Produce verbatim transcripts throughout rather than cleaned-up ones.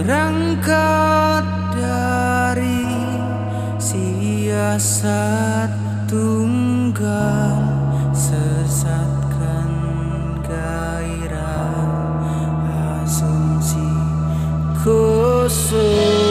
Berangkat dari siasat tunggal, sesatkan gairah asumsi kosong.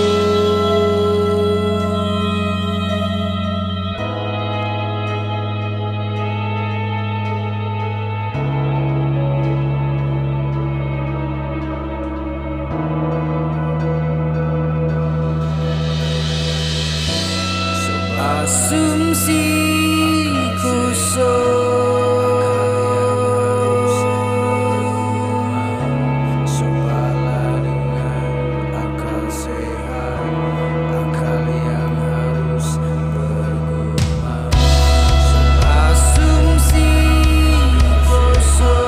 Asumsi kosong. Cobalah dengan akal sehat, akal yang harus berguna. Asumsi kosong.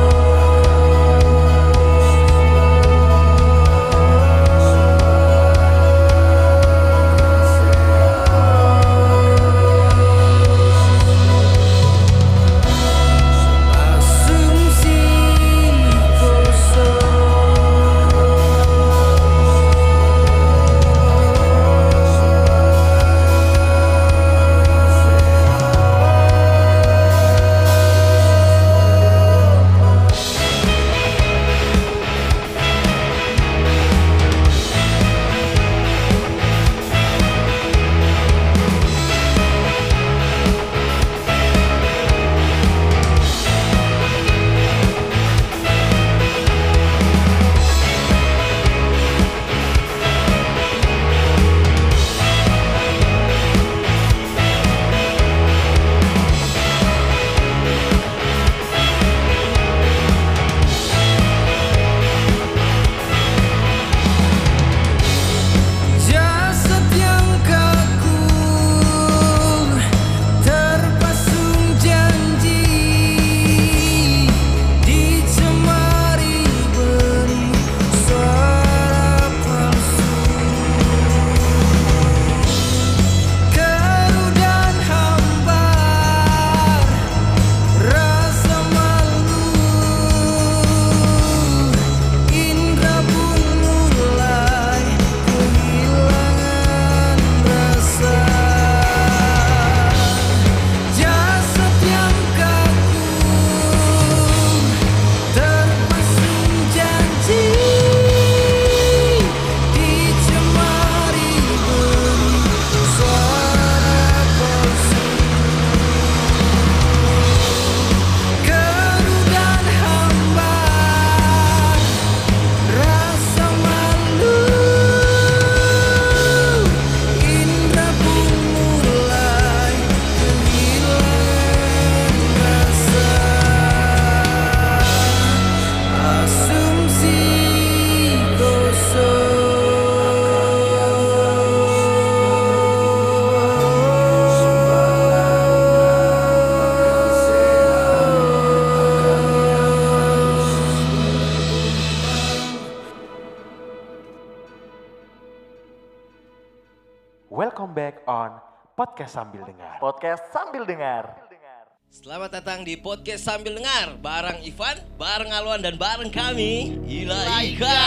Welcome back on Podcast Sambil Dengar. Podcast Sambil Dengar. Selamat datang di Podcast Sambil Dengar. Bareng Ivan, bareng Alwan, dan bareng kami Ilaika.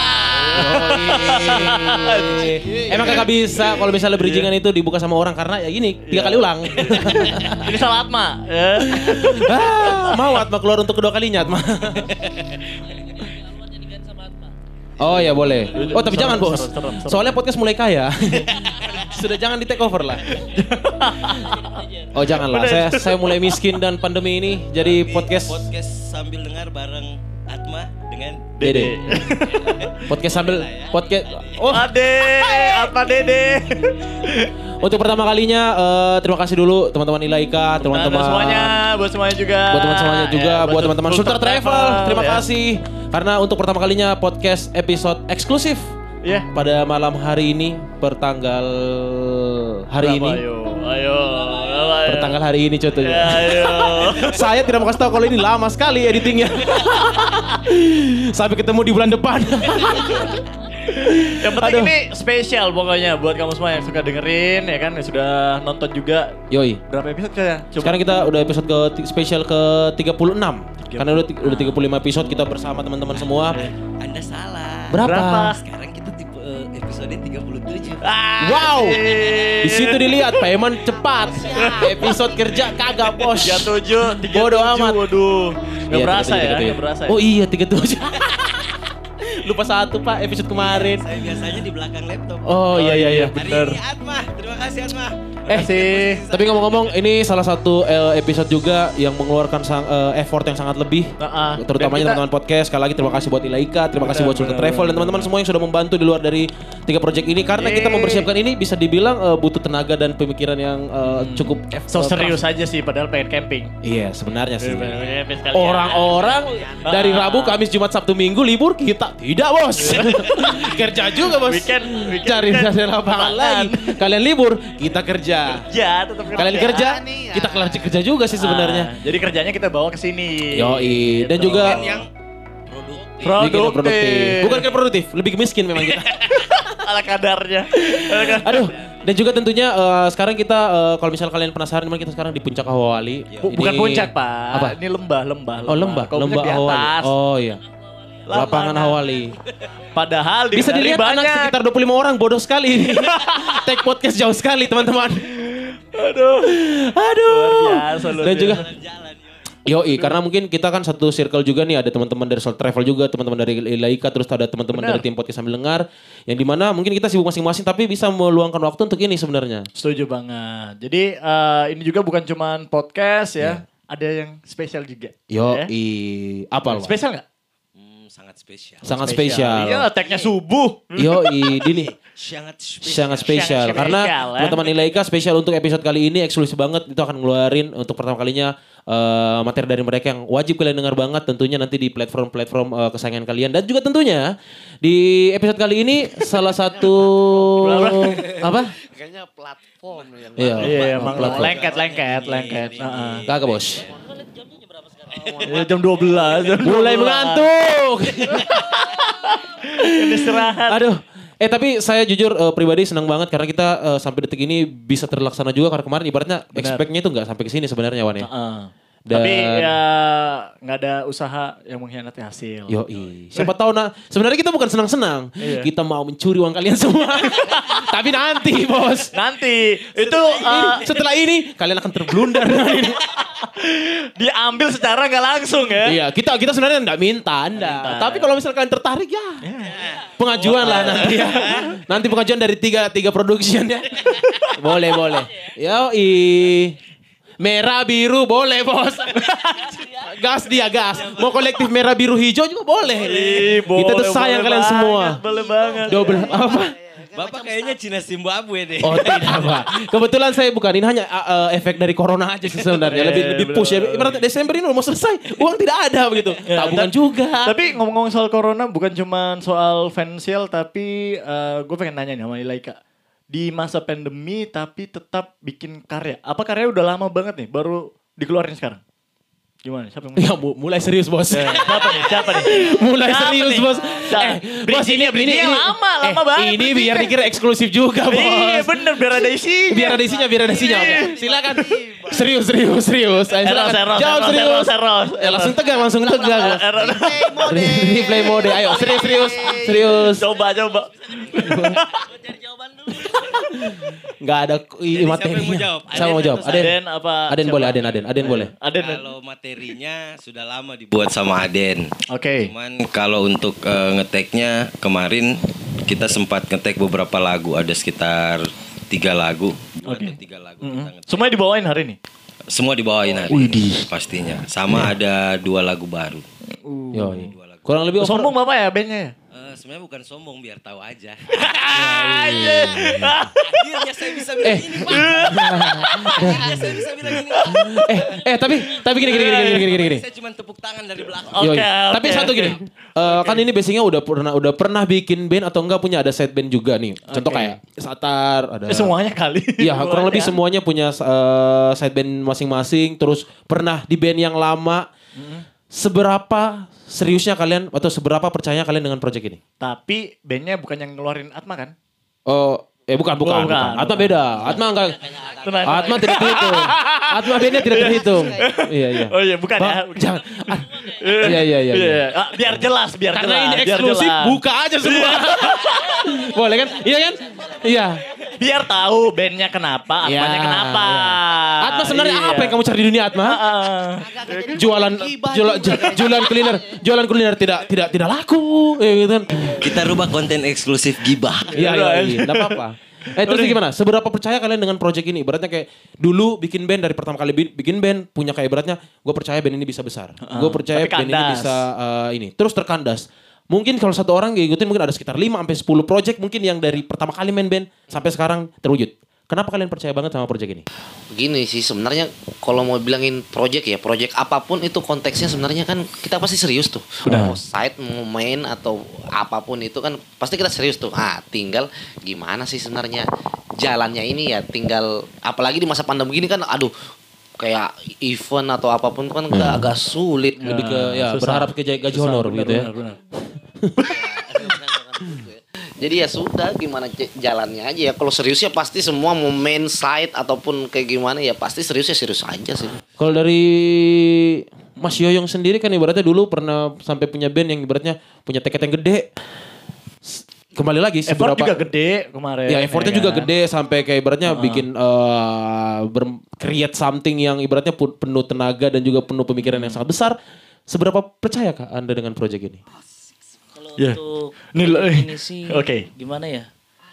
Emang kagak bisa kalau misalnya bridgingan itu dibuka sama orang karena ya gini, tiga kali ulang. Ini salah Atma. ah, mau Atma keluar untuk kedua kalinya Atma. Oh ya boleh. Oh tapi jangan bos. Soalnya podcast mulai kaya. Sudah jangan di take over lah. Oh janganlah. Saya saya mulai miskin dan pandemi ini jadi podcast. Podcast Sambil Dengar bareng Atma dengan Dede. Podcast sambil podcast. Oh Ade, Atma Dede. Untuk pertama kalinya uh, terima kasih dulu teman-teman Ilaika, teman-teman buat semuanya, buat semuanya juga. Buat teman semuanya juga, ya, buat teman-teman Sultan Travel. Travel. Terima ya. kasih karena untuk pertama kalinya podcast episode eksklusif. Ya, yeah. Pada malam hari ini pertanggal hari Berapa, ini. Ayo, ayo, ayo. Pertanggal hari ini contohnya. Ya, ayo. Saya tidak mau kasih tahu kalau ini lama sekali editingnya. Sampai ketemu di bulan depan. Yang penting Aduh. Ini spesial pokoknya buat kamu semua yang suka dengerin ya kan, yang sudah nonton juga. Yoi. Berapa episode saya? Coba. Sekarang kita udah episode ke spesial ke tiga puluh enam. Karena udah udah tiga puluh lima episode kita bersama teman-teman semua. Anda salah. Berapa? Berapa? Sekarang kita tipe, episode tiga puluh tujuh. Wow. Di situ dilihat payment cepat. Episode kerja kagak bos. tiga puluh tujuh, tiga puluh tujuh. Bodoh amat. Waduh. Gak Iya, berasa tiga puluh tujuh, ya, tiga puluh tujuh. gak berasa ya. Oh iya tiga puluh tujuh. Lupa satu Pak episode kemarin. Saya biasanya di belakang laptop. Oh iya iya iya. Hari bener. ini Atma, terima kasih Atma. Eh Kasih. tapi ngomong-ngomong ini salah satu eh, episode juga yang mengeluarkan sang, eh, effort yang sangat lebih. Nah, Terutamanya dan kita- teman-teman podcast. Sekali lagi terima kasih buat Ilaika, terima kasih Benar, buat Sultan benar, Travel dan benar, teman-teman semua yang sudah membantu di luar dari tiga project ini karena kita Yeay. mempersiapkan ini bisa dibilang eh, butuh tenaga dan pemikiran yang eh, cukup eh, So keras. serius aja sih padahal pengen camping. Iya, sebenarnya sih. Orang Orang-orang dari Rabu, Kamis, Jumat, Sabtu, Minggu libur, kita tidak bos. Kerja juga bos. Weekend, weekend, Cari weekend. hasil lapangan lagi. Kalian libur, kita kerja. Ya, tetap kerja. Kalian kerja, kita kelar kerja juga sih sebenarnya. Ah, jadi kerjanya kita bawa ke sini. Yoi, dan Gitu. juga yang produktif. bikin yang produktif. Produktif. Bukan kayak produktif, lebih ke miskin memang kita. Ala kadarnya. Ala kadar. Aduh, dan juga tentunya eh, sekarang kita eh, kalau misalnya kalian penasaran memang kita sekarang di Puncak Ahwali. Bu- Bukan Ini- puncak, Pak. Apa? Ini lembah, lembah, Oh lembah, Kalau lembah puncak di Ahwali. atas. Oh iya. Lapangan Ahwali. Padahal di Bisa dari dilihat anak banyak. sekitar dua puluh lima orang, bodoh sekali. Take podcast jauh sekali teman-teman. Aduh. Aduh. Luar biasa, luar Dan juga Jalan. Yoi, karena mungkin kita kan satu circle juga nih, ada teman-teman dari Soul Travel juga, teman-teman dari Ilaika, terus ada teman-teman Benar. dari tim podcast sambil dengar, yang dimana mungkin kita sibuk masing-masing tapi bisa meluangkan waktu untuk ini sebenarnya. Setuju banget. Jadi eh, ini juga bukan cuman podcast ya. Ada yang spesial juga. Yoi, Ya. apa lo? Spesial nggak? Hmm, sangat spesial. Sangat spesial. Iya, tagnya subuh. Yoi, Dini. Sangat spesial. Sangat spesial Sangat karena spesial, ya. teman-teman Ilaika spesial untuk episode kali ini eksklusif banget, itu akan ngeluarin untuk pertama kalinya eh, materi dari mereka yang wajib kalian dengar banget, tentunya nanti di platform-platform eh, kesayangan kalian, dan juga tentunya di episode kali ini salah satu apa? Kayaknya platform yang Iya, Iya, emang platform. lengket, lengket, lengket. Heeh. Kagak bos. Ya, jam dua belas. jam Mulai dua belas. mengantuk. Ini istirahat. Aduh. Eh tapi saya jujur eh, pribadi senang banget karena kita eh, sampai detik ini bisa terlaksana juga karena kemarin ibaratnya Benar. expect-nya itu nggak sampai ke sini sebenarnya Wan ya. Heeh. Dan- Tapi ya nggak ada usaha yang mengkhianati hasil. Yoi. Siapa tahu nah sebenarnya kita bukan senang-senang. Iya. Kita mau mencuri uang kalian semua. Tapi nanti bos. Nanti itu Ini, eh, setelah ini kalian akan terblunder dengan ini. diambil secara nggak langsung ya. Iya, kita kita sebenarnya enggak minta Anda. Minta. Tapi kalau misalkan tertarik ya. Pengajuan lah nanti ya. Nanti pengajuan dari tiga tiga production ya. Boleh, boleh. Yoi. Merah biru boleh, Bos. Gas dia, gas. Mau kolektif merah biru hijau juga boleh. Ih, Kita tuh boleh, sayang boleh kalian banget, semua. Boleh banget. Double apa? Bapak kayaknya Cina Zimbabwe deh. Oh tidak Pak. Kebetulan saya bukan, ini hanya uh, uh, efek dari corona aja sih sebenarnya. Lebih lebih push ya. Ibaratnya Desember ini udah mau selesai, uang tidak ada begitu. Ya, Tabungan dan- juga. Tapi ngomong-ngomong soal corona bukan cuma soal finansial tapi gue pengen nanya nih sama Ilaika. Di masa pandemi tapi tetap bikin karya. Apa karya udah lama banget nih baru dikeluarin sekarang? Gimana? Siapa yang Ya mu- mulai serius bos. Ya, siapa nih? Siapa nih? Mulai Siapa serius nih? bos. Siapa? Eh, bos ini ini Bridgingnya ini lama, lama eh, banget Ini biar bridgingnya. dikira eksklusif juga bos. Iya bener biar ada isinya. Biar ada isinya, biar ada isinya. Oke, silakan. Serius, serius, serius. Ayo, silakan. Eros, eros, Jawab eros, serius. eros, eros. Ya langsung tegang, langsung tegang. bos. Replay mode. Replay mode. Ayo, serius, serius, serius. Coba coba. Nggak ada i- Jadi siapa yang materinya. mau jawab? Saya mau Aden jawab. atau Aden. Aden apa? Aden siapa? boleh, Aden, Aden, Aden boleh. Aden. Kalau materinya sudah lama dibuat sama Aden. Oke. Cuman kalau untuk eh, ngeteknya kemarin kita sempat ngetek beberapa lagu, ada sekitar tiga lagu, dua Oke. atau tiga lagu kita ngetek. Semuanya dibawain hari ini. Semua dibawain hari ini, pastinya. Sama ada dua lagu baru. Yo, kurang lebih over. Sombong bapak ya bandnya ya? Eh, sebenarnya bukan sombong, biar tahu aja. Anjir. Akhirnya saya bisa bilang ini, Pak. Akhirnya saya bisa bilang ini. Pak. eh, eh tapi tapi gini gini gini gini gini gini. gini. Saya cuma tepuk tangan dari belakang. Oke, Yoi. oke, Tapi satu oke. gini, eh, kan ini basicnya udah pernah udah pernah bikin band atau enggak punya ada side band juga nih. Contoh Oke. kayak Satar, ada. Eh, semuanya kali. Iya, kurang lebih Ya. semuanya punya eh, side band masing-masing. Terus pernah di band yang lama. Seberapa seriusnya kalian atau seberapa percaya kalian dengan project ini? Tapi bandnya bukan yang ngeluarin Atma kan? Oh, Eh bukan, bukan, Oh, bukan. bukan, Atma bukan. beda. Atma enggak. Tenang, Atma tidak terhitung. Atma bandnya tidak terhitung. Iya, iya. Oh iya, bukan Ba- ya. Jangan. Ah, Iya, iya, iya. iya. Ah, biar jelas, biar Karena jelas. ini biar eksklusif, jelas. buka aja semua. Boleh kan? Iya kan? Iya. Biar tahu bandnya kenapa, Iya, Atmanya kenapa. iya. Atma sebenarnya Iya. apa yang kamu cari di dunia Atma? Ah, Jualan jualan jualan kuliner, jualan kuliner tidak tidak tidak laku, ya gitu kan. Kita rubah konten eksklusif gibah. Iya, iya, iya. Enggak apa-apa. Eh terus gimana? Seberapa percaya kalian dengan project ini? Ibaratnya kayak dulu bikin band dari pertama kali bi- bikin band punya kayak ibaratnya gue percaya band ini bisa besar. Gue percaya tapi band ini kandas. bisa eh, ini. Terus terkandas. Mungkin kalau satu orang ngikutin mungkin ada sekitar lima sampai sepuluh project mungkin yang dari pertama kali main band sampai sekarang terwujud. Kenapa kalian percaya banget sama project ini? Begini sih sebenarnya kalau mau bilangin project ya, project apapun itu konteksnya sebenarnya kan kita pasti serius tuh. Mau side, mau main atau apapun itu kan pasti kita serius tuh. Ah, tinggal gimana sih sebenarnya jalannya ini ya tinggal apalagi di masa pandemi gini kan aduh kayak event atau apapun kan hmm. agak sulit. Lebih ke ya susah. berharap ke gaji Susah, honor benar, gitu ya. benar, benar. Jadi ya sudah gimana j- jalannya aja ya. Kalau serius ya pasti semua mau main side ataupun kayak gimana ya pasti serius ya serius aja sih. Kalau dari Mas Yoyong sendiri kan ibaratnya dulu pernah sampai punya band yang ibaratnya punya tiket yang gede. S- Kembali lagi Effort seberapa juga gede kemarin. ya effortnya ya juga kan? gede sampai kayak ibaratnya bikin eh ber- create something yang ibaratnya pu- penuh tenaga dan juga penuh pemikiran yang sangat besar. Seberapa percaya kah Anda dengan project ini? Kalau Ya. untuk Ini lo- project ini sih Oke. gimana ya?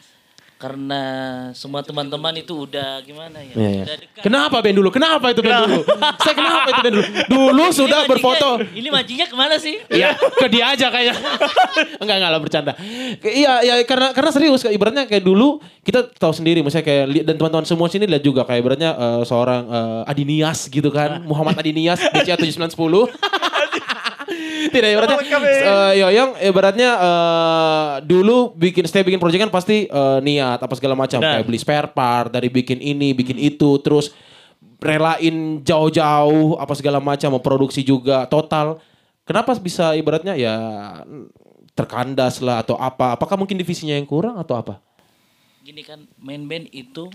Karena semua teman-teman itu udah gimana ya? Iya, iya. Udah dekat. Kenapa band dulu? Kenapa itu band dulu? Saya kenapa itu band dulu? Dulu Ini sudah mancingnya- berfoto. Ini mancingnya kemana sih? Iya, ke dia aja kayaknya. enggak, enggak lah bercanda. Ke- Iya, ya karena karena serius ibaratnya kayak dulu kita tahu sendiri misalnya kayak li- dan teman-teman semua sini lihat juga kayak ibaratnya eh, seorang eh, Adi Nias gitu kan, Muhammad Adi Nias B C A tujuh sembilan satu nol. Tidak ibaratnya eh, Yoyong ibaratnya eh, dulu bikin stay bikin project kan pasti eh, niat apa segala macam Benar. kayak beli spare part dari bikin ini, bikin itu terus relain jauh-jauh apa segala macam mau produksi juga total. Kenapa bisa ibaratnya ya terkandas lah atau apa? Apakah mungkin divisinya yang kurang atau apa? Gini kan main band itu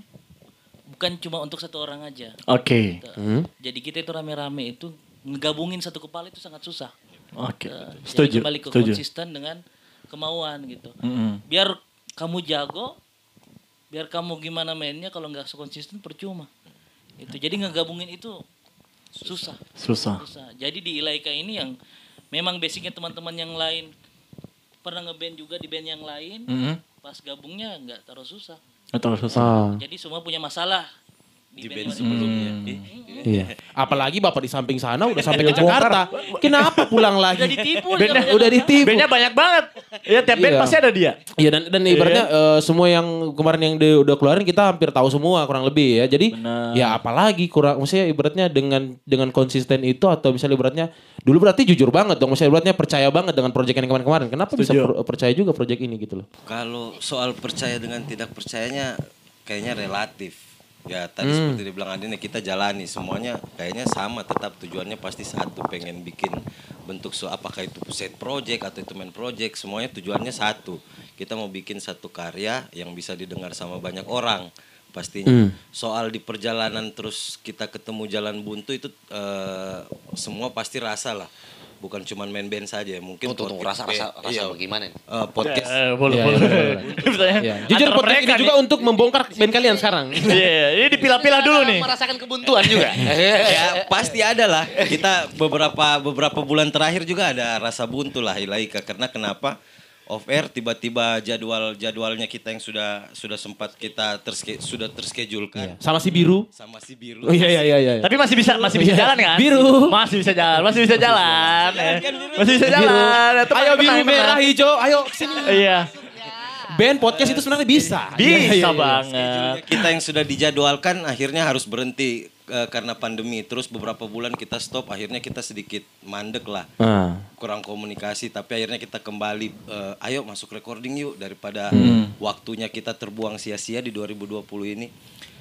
bukan cuma untuk satu orang aja. Oke. Hmm? Jadi kita itu rame-rame itu ngegabungin satu kepala itu sangat susah. Oke. Eh, Setuju. Jadi kembali ke Setuju. konsisten dengan kemauan gitu. Mm-mm. Biar kamu jago, biar kamu gimana mainnya kalau nggak konsisten percuma. Itu jadi ngegabungin itu susah. Susah. Susah. Jadi di Ilaika ini yang memang basicnya teman-teman yang lain pernah ngeband juga di band yang lain, Mm-mm. pas gabungnya nggak terlalu susah. Atau susah. Ah, Jadi semua punya masalah Di di, band band sebelumnya. iya. Apalagi Bapak di samping sana udah sampai ke Jakarta. Kenapa pulang Udah lagi? ditipu. Bandnya jangan-jangan. Udah ditipu. Bandnya banyak banget. Ya tiap band Iya. pasti ada dia. Iya dan dan ibaratnya eh, semua yang kemarin yang dia udah keluarin kita hampir tahu semua kurang lebih ya. Jadi Benar. ya apalagi kurang maksudnya ibaratnya dengan dengan konsisten itu atau misalnya ibaratnya dulu berarti jujur banget dong maksudnya ibaratnya percaya banget dengan project yang kemarin-kemarin. Kenapa bisa Setuju. per- percaya juga project ini gitu loh. Kalau soal percaya dengan tidak percayanya kayaknya relatif. Ya tadi Hmm. seperti dibilang Adine kita jalani semuanya kayaknya sama tetap tujuannya pasti satu pengen bikin bentuk so apakah itu set project atau itu main project semuanya tujuannya satu. Kita mau bikin satu karya yang bisa didengar sama banyak orang pastinya. Hmm. Soal di perjalanan terus kita ketemu jalan buntu itu eh, semua pasti rasa lah. Bukan cuma main band saja mungkin Oh, tuh, tuh, podcast- rasa rasa eh, rasa iya, bagaimana nih? eh, podcast Eh, boleh, Iya, boleh. iya, boleh, Misalnya, Iya. Jujur antara podcast ini mereka juga nih. untuk membongkar band kalian sekarang. Iya, iya. Ini dipilah-pilah dulu nih. Merasakan kebuntuan juga. ya pasti ada lah. Kita beberapa beberapa bulan terakhir juga ada rasa buntu lah Ilaika karena kenapa off air tiba-tiba jadwal jadwalnya kita yang sudah sudah sempat kita terske, sudah terschedule-kan Sama si biru. sama si biru. Oh iya iya iya iya. Tapi masih bisa masih bisa Iya. jalan kan? Biru. Masih bisa jalan, masih bisa jalan. ya. Masih bisa Biru. jalan. Ya, tenang, Ayo tenang, biru tenang. merah hijau, ayo sini. Iya. Band podcast itu sebenarnya bisa. Bisa Iya, iya, iya. banget. Kita yang sudah dijadwalkan akhirnya harus berhenti eh, karena pandemi. Terus beberapa bulan kita stop, akhirnya kita sedikit mandek lah. Ah. Kurang komunikasi tapi akhirnya kita kembali eh, ayo masuk recording yuk daripada waktunya kita terbuang sia-sia di dua ribu dua puluh ini.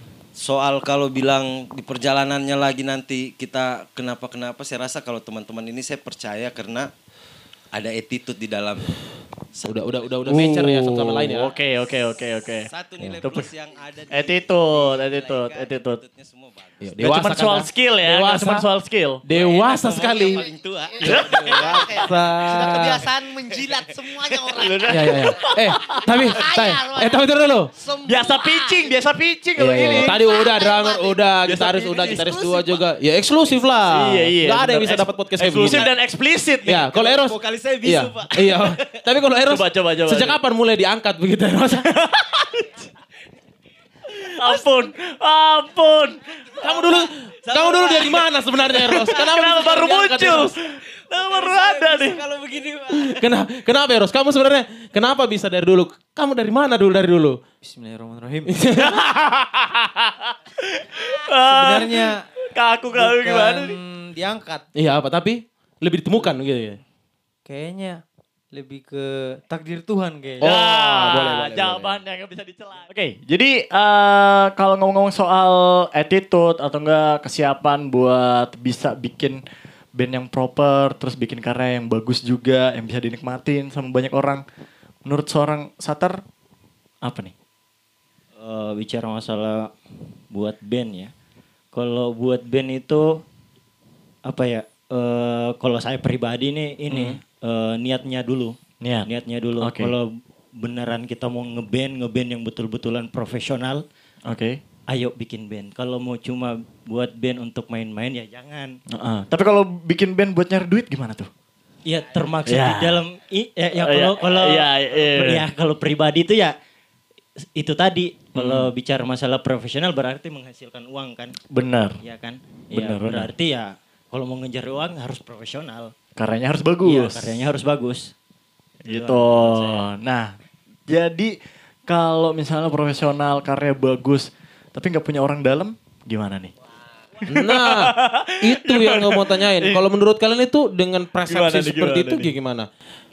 Soal kalau bilang di perjalanannya lagi nanti kita kenapa-kenapa saya rasa kalau teman-teman ini saya percaya karena ada attitude di dalam Udah udah udah udah mecer ya satu sama lain ya. Oke oke oke oke. Satu nilai Itu plus yang ada di attitude, di attitude, Laika, attitude. attitude-nya semua bagus. Iya, Gak dewasa cuma kan, soal Kak? skill ya, gak Dewasa. cuma soal skill. Dewasa Ngomong sekali. yang paling tua. Dewasa. Sudah kebiasaan menjilat semuanya orang. Ya ya ya. Eh, tapi tapi eh tapi tunggu dulu. Semua. Biasa pitching, biasa pitching kalau Iya, gini. iya. Tadi udah drummer, udah gitaris, udah gitaris dua juga. Ya eksklusif lah. Iya iya. Gak ada yang bener. bisa dapat podcast kayak eksklusif begini. dan eksplisit nih. Ya, kalau Eros. Vokalis saya Iya, bisu, Pak. iya. Tapi kalau Eros, Coba, coba, coba. sejak kapan mulai diangkat begitu Eros? Ampun, ampun. Kamu dulu, kamu dulu dari mana sebenarnya Eros? Kenapa, Kenapa bisa baru diangkat, muncul? Eros? Kenapa baru ada nih? Kalau begini, Pak. Kenapa, kenapa Eros? Kamu sebenarnya kenapa bisa dari dulu? Kamu dari mana dulu dari dulu? Bismillahirrahmanirrahim. Sebenarnya kaku kaku Bukan gimana nih? diangkat. Iya apa? Tapi lebih ditemukan gitu ya. Kayaknya lebih ke takdir Tuhan kayaknya. Oh, Ah, boleh, boleh, jawaban yang gak bisa dicela. Oke, jadi eh, kalau ngomong-ngomong soal attitude atau enggak kesiapan buat bisa bikin band yang proper, terus bikin karya yang bagus juga, yang bisa dinikmatin sama banyak orang. Menurut seorang Satar, apa nih? Eh, bicara masalah buat band ya. Kalau buat band itu apa ya? eh, kalau saya pribadi nih ini eh, niatnya dulu. Niat. Niatnya dulu. Oke. Kalau beneran kita mau ngeband, ngeband yang betul-betulan profesional, Oke. ayo bikin band. Kalau mau cuma buat band untuk main-main ya jangan. Heeh. Tapi kalau bikin band buat nyari duit gimana tuh? Ya termaksud Ya. di dalam i- ya, ya Oh, kalau ya. kalau Ya, ya. ya kalau pribadi itu ya itu tadi kalau bicara masalah profesional berarti menghasilkan uang kan, Benar. ya kan? Benar, Ya, benar. berarti ya kalau mau ngejar uang harus profesional. Karyanya harus Iya, bagus. karyanya harus bagus. Gitu. Nah, jadi kalau misalnya profesional karya bagus, tapi nggak punya orang dalam, gimana nih? Nah, itu yang gue mau tanyain. Kalau menurut kalian itu dengan persepsi Gimana nih, seperti gimana itu nih? gimana?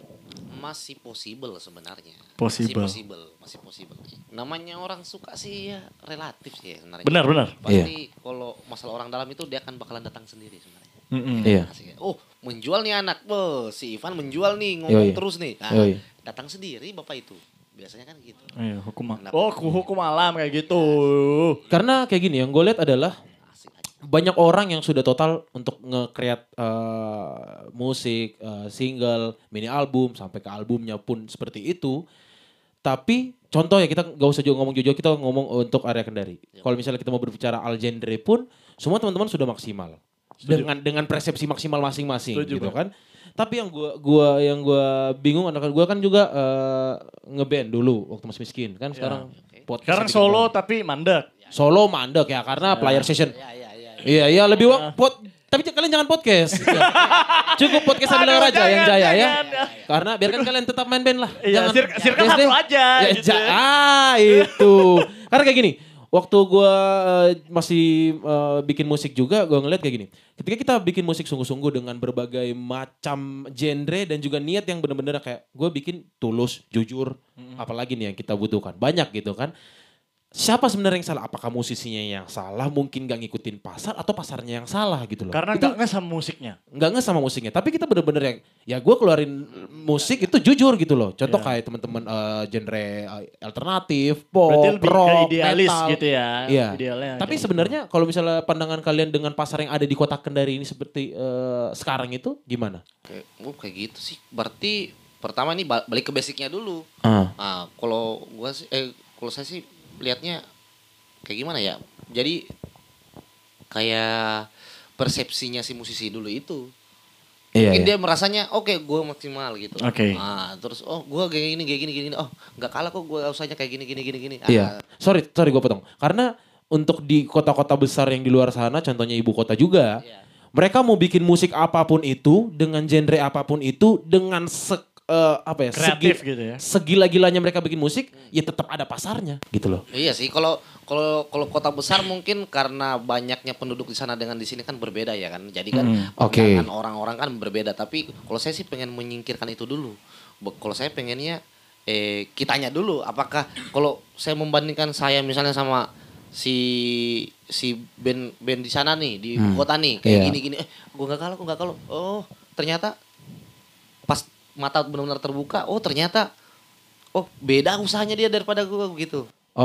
Masih possible sebenarnya. Possible. Masih possible, masih possible. Namanya orang suka sih ya relatif sih ya sebenarnya. Benar, benar. Pasti kalau masalah orang dalam itu dia akan bakalan datang sendiri sebenarnya. Mm-mm. Iya. Asik ya. Oh menjual nih anak, Be, si Ivan menjual nih ngomong Yoi. terus nih. Nah, Yoi. datang sendiri bapak itu. Biasanya kan gitu. Iya, hukum ma- Kenapa? Oh, hukum alam kayak gitu. Karena kayak gini yang gue lihat adalah Asik aja. banyak orang yang sudah total untuk nge-create eh, musik, eh, single, mini album, sampai ke albumnya pun seperti itu. Tapi contoh ya kita gak usah juga ngomong jujur, kita ngomong untuk area Kendari. Kalau misalnya kita mau berbicara al genre pun, semua teman-teman sudah maksimal. Dengan dengan persepsi maksimal masing-masing Setuju, gitu Bang. kan. Tapi yang gua gua yang gua bingung adalah gua kan juga eh, ngeband dulu waktu masih miskin kan sekarang podcast Sekarang bikin solo band. tapi mandek. Solo mandek ya karena player session. Ya ya ya. Iya, iya lebih wak- pot. Tapi j- kalian jangan podcast. Ya. Cukup podcast sambil Aduh, raja yang jangan, jaya ya. jangan. Karena biarkan kalian tetap main band lah. Iya, sir- circle Yes, satu deh. aja, Ya, gitu ja- ya. ah, itu. Karena kayak gini, waktu gua eh, masih eh, bikin musik juga, gua ngeliat kayak gini. Ketika kita bikin musik sungguh-sungguh dengan berbagai macam genre dan juga niat yang bener-bener kayak gue bikin tulus, jujur, apalagi nih yang kita butuhkan. Banyak gitu kan. Siapa sebenarnya yang salah? Apakah musisinya yang salah? Mungkin gak ngikutin pasar atau pasarnya yang salah gitu loh. Karena itu nggak nggak sama musiknya. nggak nge sama musiknya. Tapi kita bener-bener yang ya gue keluarin musik itu jujur gitu loh. Contoh Iya. kayak teman-teman eh, genre eh, alternatif, pop, Berarti lebih ke rock, idealis metal. gitu ya. Iya. Idealnya Tapi kayak sebenarnya kalau misalnya pandangan kalian dengan pasar yang ada di kota Kendari ini seperti eh, sekarang itu gimana? Kayak, oh, kayak gitu sih. Berarti pertama nih ba- balik ke basicnya dulu. Ah. Nah, kalau gua sih eh kalau saya sih lihatnya kayak gimana ya? Jadi kayak persepsinya si musisi dulu itu. Iya, Mungkin iya. dia merasanya oke gue maksimal gitu. Oke. Nah, terus oh gue kayak gini kayak gini gini. Oh, nggak kalah kok gue usahanya kayak gini gini gini gini. Ah, Iya. Sorry, sorry gue potong. Karena untuk di kota-kota besar yang di luar sana, contohnya ibu kota juga, Iya. mereka mau bikin musik apapun itu, dengan genre apapun itu, dengan se, eh, apa ya, Kreatif gitu ya. segila-gilanya mereka bikin musik, ya tetap ada pasarnya, gitu loh. Iya sih, kalau kalau kalau kota besar mungkin karena banyaknya penduduk di sana dengan di sini kan berbeda ya kan. Jadi kan Hmm, oke. pandangan orang-orang kan berbeda. Tapi kalau saya sih pengen menyingkirkan itu dulu. Be- Kalau saya pengennya eh kitanya dulu. Apakah kalau saya membandingkan saya misalnya sama si si band band di sana nih di ibu Hmm, kota nih kayak iya. gini-gini. Eh, gua nggak kalah, gua nggak kalah. Oh, ternyata pas mata benar-benar terbuka, oh ternyata oh beda usahanya dia daripada gue gitu.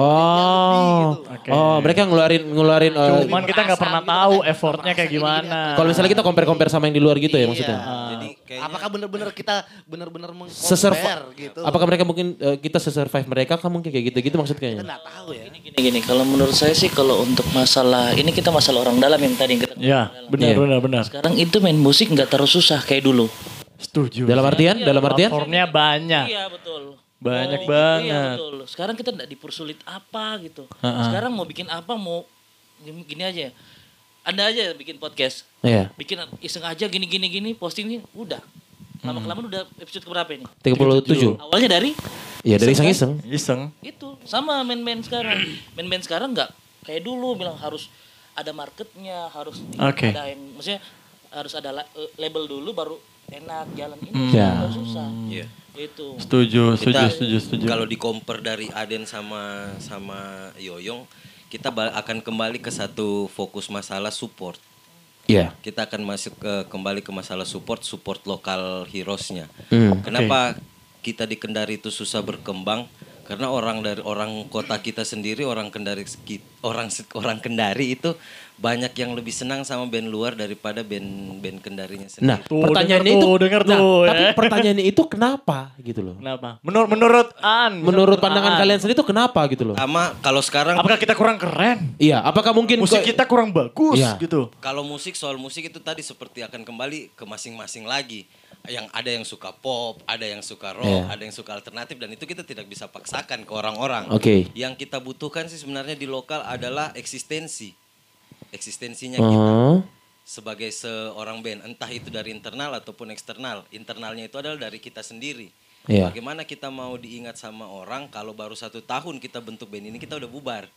Oh, Lebih, gitu. oh mereka ngeluarin ngeluarin. eh, Cuman kita nggak pernah gitu tahu kan. effortnya kayak gimana. Kalau misalnya kita compare-compare sama yang di luar gitu ya Iya. maksudnya. Jadi kayaknya Apakah benar-benar kita benar-benar Sesurvive, meng-compare gitu? apakah mereka mungkin eh, kita sesurvive mereka kan mungkin kayak gitu-gitu maksudnya. Kita nggak tahu ya. Gini gini, kalau menurut saya sih kalau untuk masalah ini kita masalah orang dalam yang tadi yang kita Ya, benar Iya. benar benar. sekarang itu main musik nggak terlalu susah kayak dulu. Setuju. Dalam artian, dalam artian Platformnya banyak. Iya betul. Banyak Mau- banget. Iya betul. Sekarang kita tidak dipersulit apa gitu. Sekarang mau bikin apa mau gini aja. Anda aja bikin podcast. Iya. Bikin iseng aja gini gini gini posting ini udah. Lama kelamaan udah episode keberapa ini? tiga puluh tujuh. Awalnya dari Iya dari iseng-iseng. Iseng. itu sama main-main sekarang. Main-main sekarang nggak kayak dulu bilang harus ada marketnya, harus Oke. ada yang maksudnya harus ada la- label dulu baru enak jalan ini. Ya. Nggak susah. Iya. Itu. Setuju, setuju, Kita setuju, setuju. kalau di compare dari Aden sama sama Yoyong, kita ba- akan kembali ke satu fokus masalah support. Iya. Kita akan masuk ke kembali ke masalah support, support lokal heroesnya. Hmm. Kenapa kita di Kendari itu susah berkembang? Karena orang dari orang kota kita sendiri, orang Kendari orang orang Kendari itu banyak yang lebih senang sama band luar daripada band band Kendarinya sendiri. Nah, Tuh, pertanyaannya denger itu, tuh, denger nah, tuh, tapi ya. pertanyaannya itu kenapa gitu loh? Kenapa? Menurut menurut An, Menurut pandangan An, kalian sendiri itu kenapa gitu loh? Sama kalau sekarang apakah kita kurang keren? Iya, apakah mungkin Musik ke- kita kurang bagus Iya. gitu. kalau musik soal musik itu tadi seperti akan kembali ke masing-masing lagi. Yang ada yang suka pop, ada yang suka rock, Iya. ada yang suka alternatif dan itu kita tidak bisa paksakan ke orang-orang. Oke. Yang kita butuhkan sih sebenarnya di lokal adalah eksistensi. Eksistensinya kita Oh. sebagai seorang band, entah itu dari internal ataupun eksternal. Internalnya itu adalah dari kita sendiri. Iya. Bagaimana kita mau diingat sama orang kalau baru satu tahun kita bentuk band ini kita udah bubar.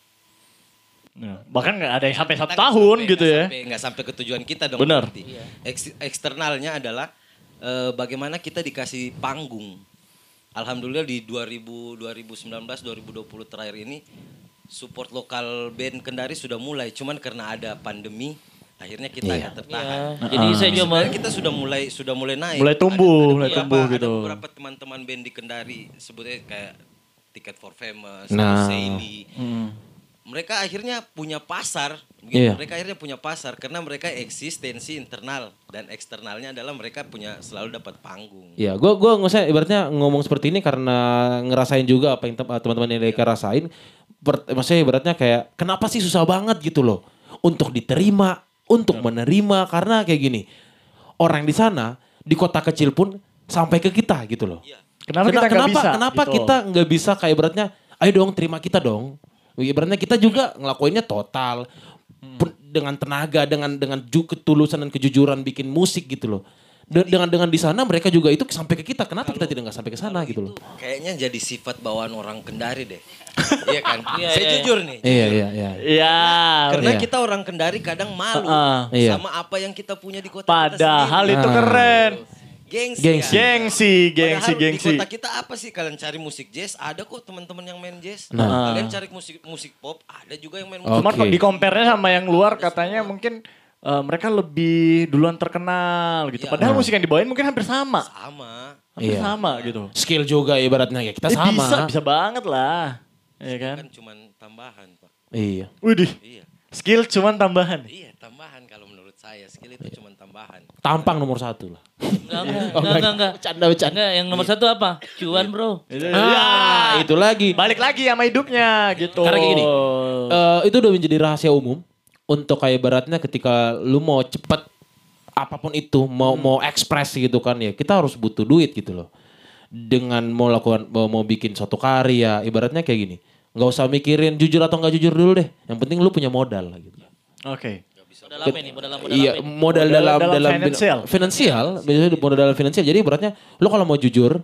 Nah, bahkan nggak ada yang sampai satu Kita nggak tahun sampai- gitu nggak ya. Sampai, nggak sampai ke tujuan kita dong. Benar. berarti. Eks- eksternalnya adalah eh, bagaimana kita dikasih panggung. Alhamdulillah di dua ribu, dua ribu sembilan belas, dua ribu dua puluh terakhir ini support lokal band Kendari sudah mulai. Cuman karena ada pandemi akhirnya kita Iya. nggak tertahan. Jadi saya Tapi coba sebenarnya kita sudah mulai sudah mulai naik. Mulai tumbuh, Ada- mulai ada tumbuh beberapa- gitu. Ada beberapa teman-teman band di Kendari sebutnya kayak Ticket for Famous, Nah. Seili. Hmm. Mereka akhirnya punya pasar, Iya. gitu. Mereka akhirnya punya pasar karena mereka eksistensi internal dan eksternalnya adalah mereka punya selalu dapat panggung. Iya, gue gua nggak usah ibaratnya ngomong seperti ini karena ngerasain juga apa yang tem- teman-teman yang mereka rasain. Per, maksudnya ibaratnya kayak kenapa sih susah banget gitu loh untuk diterima, untuk menerima karena kayak gini. Orang di sana di kota kecil pun sampai ke kita gitu loh. Kenapa Kena- kita nggak kenapa, bisa? Kenapa gitu? kita nggak bisa kayak ibaratnya, ayo dong terima kita dong. Ibaratnya kita juga ngelakuinnya total pun- dengan tenaga, dengan dengan ju- ketulusan dan kejujuran bikin musik gitu loh. De- dengan dengan di sana mereka juga itu sampai ke kita. Kenapa kita tidak nggak sampai ke sana gitu loh? Kayaknya jadi sifat bawaan orang Kendari deh. Iya kan? Iya, Saya iya, jujur nih. Iya iya iya. Iya. Karena Iya. kita orang Kendari kadang malu Uh-uh. Iya. sama apa yang kita punya di kota Padahal kita sendiri. itu Ah. keren. Gengsi. Gengsi. kan? Gengsi, gengsi, Padahal gengsi. di kota kita apa sih kalian cari musik jazz? Ada kok teman-teman yang main jazz. Nah. Kalian cari musik musik pop, ada juga yang main Oh. musik. Cuman Oke. kok di compare-nya sama yang luar katanya mungkin eh, mereka lebih duluan terkenal gitu. Iya. Padahal musik yang dibawain mungkin hampir sama. Sama. Hampir Iya. sama gitu. Skill juga ibaratnya ya kita Eh, sama. bisa, bisa banget lah. Iya kan? Kan cuman tambahan, Pak. Iya. Widih, Iya. skill cuman tambahan. Iya, tambahan kalau menurut saya. Skill itu cuman tambahan. Tampang nomor satu lah. enggak enggak Oh, enggak enggak. enggak. Bercanda bercanda. Enggak, yang nomor satu apa? Cuan, Bro. Ah, itu lagi. Balik lagi sama hidupnya gitu. Karena kayak gini, eh, itu udah menjadi rahasia umum untuk kayak ibaratnya ketika lu mau cepet apapun itu mau Hmm. mau ekspres gitu kan ya kita harus butuh duit gitu loh. Dengan mau lakukan mau, mau bikin suatu karya ibaratnya kayak gini, nggak usah mikirin jujur atau nggak jujur dulu deh. Yang penting lu punya modal lah gitu. Oke. Modal apa ini? Modal modal Iya, apa ini? modal Modal dalam dalam dalam finansial. finansial, biasanya modal dalam finansial. Jadi ibaratnya lu kalau mau jujur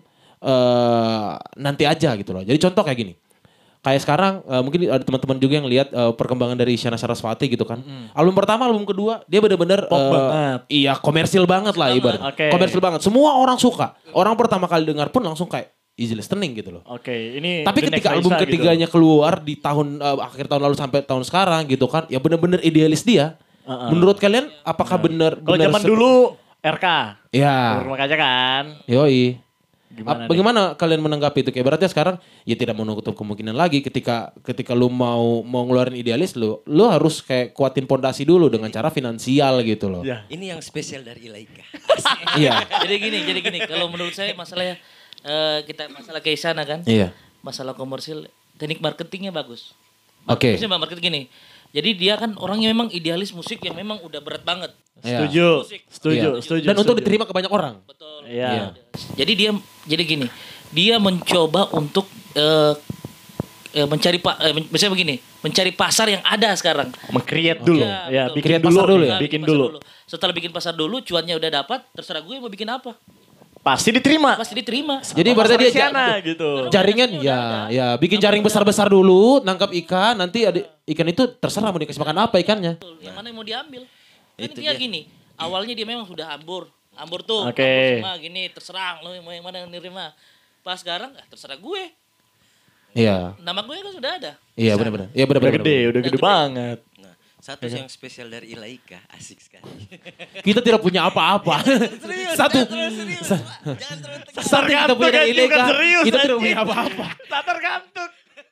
eh nanti aja gitu loh. Jadi contoh kayak gini. Kayak sekarang eh, mungkin ada teman-teman juga yang lihat eh, perkembangan dari Isyana Sarasvati gitu kan. Album pertama, album kedua dia benar-benar Pop eh, banget. iya komersil banget lah ibaratnya. Oke. Komersil banget. Semua orang suka. Orang pertama kali dengar pun langsung kayak easy listening gitu loh. Oke, ini Tapi The Next ketika album Raisa gitu. ketiganya keluar di tahun eh, akhir tahun lalu sampai tahun sekarang gitu kan, ya benar-benar idealis dia. Uh-uh. Menurut kalian apakah benar Kalau benar zaman sep- dulu R K. Ya. Rumah kaca kan. Yoi. Gimana Ap- bagaimana kalian menanggapi itu? Kayak berarti sekarang ya tidak menutup kemungkinan lagi ketika ketika lu mau mau ngeluarin idealis lu, lu harus kayak kuatin pondasi dulu dengan cara finansial gitu loh. Ya. Ini yang spesial dari Ilaika. Iya. Jadi gini, jadi gini. Kalau menurut saya masalahnya eh, kita masalah ke sana kan. Iya. Masalah komersil, teknik marketingnya bagus. Oke. Maksudnya marketing gini. Jadi dia kan orangnya memang idealis musik yang memang udah berat banget. Iya. Setuju, Musik. setuju, Iya. setuju. Dan untuk setuju. diterima ke banyak orang. Betul. Iya. Jadi dia jadi gini, dia mencoba untuk eh, eh, mencari pak, eh, men- misalnya begini, mencari pasar yang ada sekarang. Meng-create dulu. Ya, Ya, betul. bikin Create dulu, pasar dulu ya? Nah, bikin pasar dulu. Setelah bikin pasar dulu, cuannya udah dapat, terserah gue mau bikin apa. Pasti diterima. Pasti diterima. Jadi berarti dia ja- Sana gitu. jaringan ya ya bikin jaring besar-besar dulu, nangkap ikan, nanti ada ikan itu terserah mau dikasih makan apa ikannya. Betul. Yang mana yang mau diambil? Kan Itu dia dia. gini, awalnya dia memang sudah ambur. Ambur tuh, Oke. ambur semua gini, terserah lo mau yang mana yang nerima. Pas sekarang, ah, terserah gue. Iya. Nama gue kan sudah ada. Iya benar-benar. Iya Udah benar-benar. gede, udah gede banget. Nah, satu yang spesial dari Ilaika, asik sekali. Kita tidak punya apa-apa. Satu. Sa- Satu yang kita punya dari Tergantung, Ileika, kan serius, kita tidak anjing. punya apa-apa. Tak tergantung.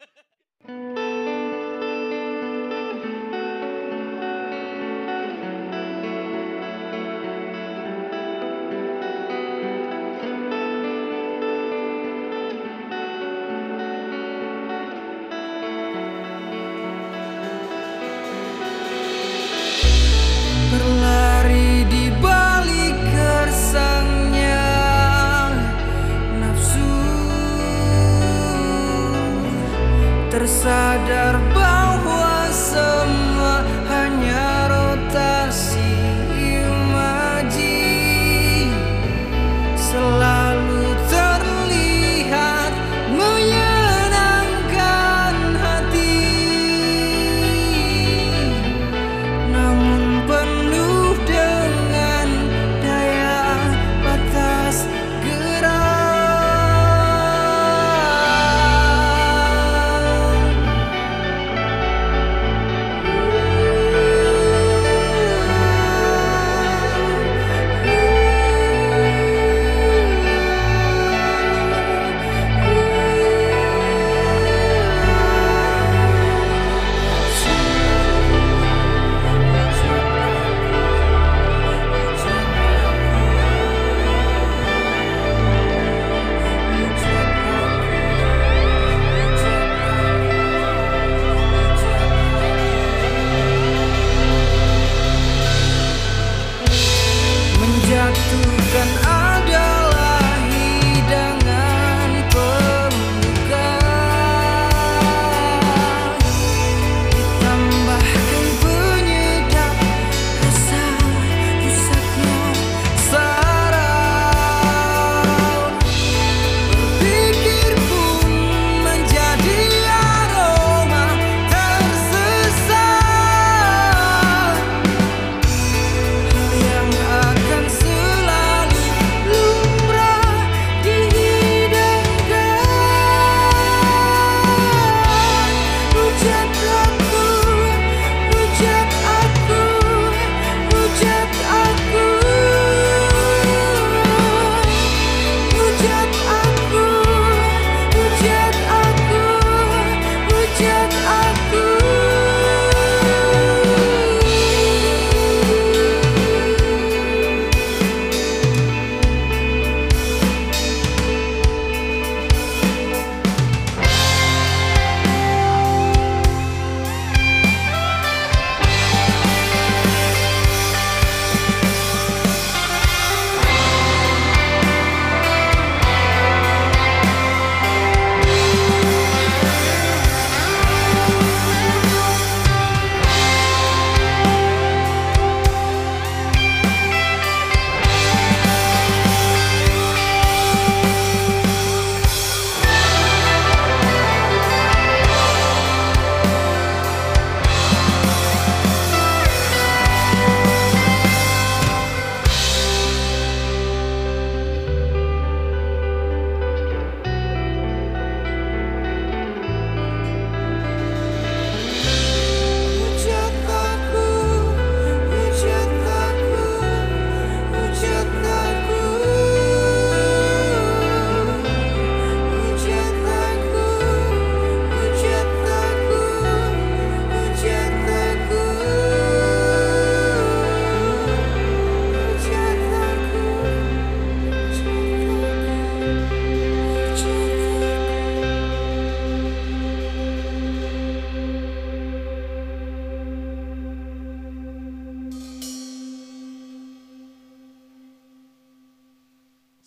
Berlari di balik gersangnya nafsu, tersadar bahwa semua hanya rotasi imaji, selalu terlihat menyenangkan hati, namun penuh dengan daya batas gerak.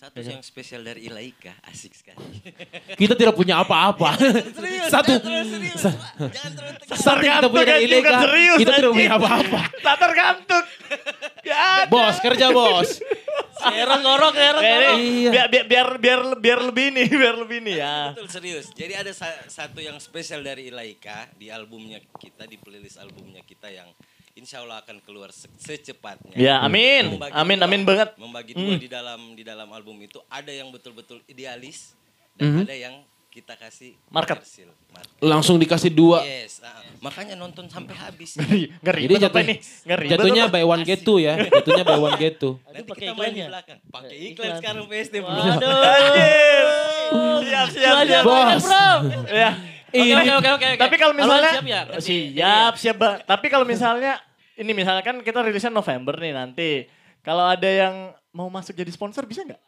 Satu yang spesial dari Ilaika, asik sekali. Kita tidak punya apa-apa. Satu. Satu yang kita punya dari Ilaika, kita tidak punya apa-apa. Tak tergantung. Ya, Bos, kerja bos. Serong ngorok, serong ngorok. Iya. biar, biar biar biar biar lebih nih, biar lebih nih ya. Betul serius. Jadi ada sa- satu yang spesial dari Ilaika di albumnya kita, di playlist albumnya kita yang insya Allah akan keluar se- secepatnya. Ya, amin. Membagi Amin, dua- amin banget. Membagi dua Hmm. di dalam di dalam album itu ada yang betul-betul idealis dan Mhm. ada yang kita kasih Market. komersil. Market. Langsung dikasih dua. Yes, ah, makanya nonton sampai habis. Ngeri, ngeri. Jadi Betul, jatuh, ini ngeri. jatuhnya Betul, buy one get two ya. Jatuhnya buy one get two. Nanti pakai kita main di iklannya. belakang. Pakai Eh, iklan iklan. sekarang P S D bro. Waduh. Anjir. Siap, siap, Belajar siap. Bos. banyak, bro. Ya. Oke, oke, oke, oke. Tapi kalau Alwan misalnya siap ya? siap, siap, Bang. Tapi kalau misalnya ini misalnya kan kita rilisnya November nih nanti. Kalau ada yang mau masuk jadi sponsor bisa nggak?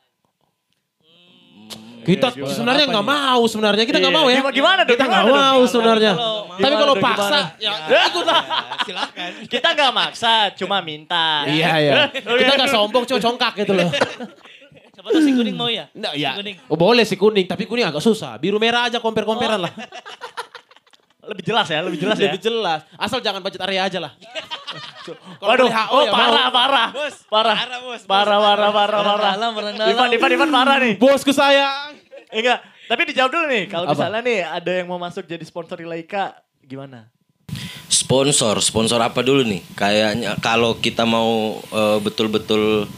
Kita Gimana? sebenarnya Apa nggak nih? mau sebenarnya kita nggak Iya. mau ya. Gimana- gimana dong, Kita nggak gimana dong? mau sebenarnya. Kalau- Tapi Gimana kalau dong, paksa gimana? ya ikutlah. Silakan. Kita nggak maksa, cuma minta. Iya ya. Kita nggak sombong cuma congkak gitu loh. Siapa tuh si kuning mau ya? Nah, Si ya. kuning. Oh, boleh sih kuning, tapi kuning agak susah. Biru merah aja compare-comparean lah. Lebih jelas ya, lebih jelas ya. Lebih jelas. Asal jangan budget area aja lah. Kalau Waduh, W H O oh ya parah, mau. parah, Bos, parah, parah, bos, bos. parah, parah, parah, parah. dalam, orang dalam. Ivan, Ivan, Ivan parah nih. Bosku sayang. Enggak, tapi dijawab dulu nih. Kalau Apa? misalnya nih ada yang mau masuk jadi sponsor Ilaika, gimana? Sponsor, sponsor apa dulu nih? Kayaknya kalau kita mau eh, betul-betul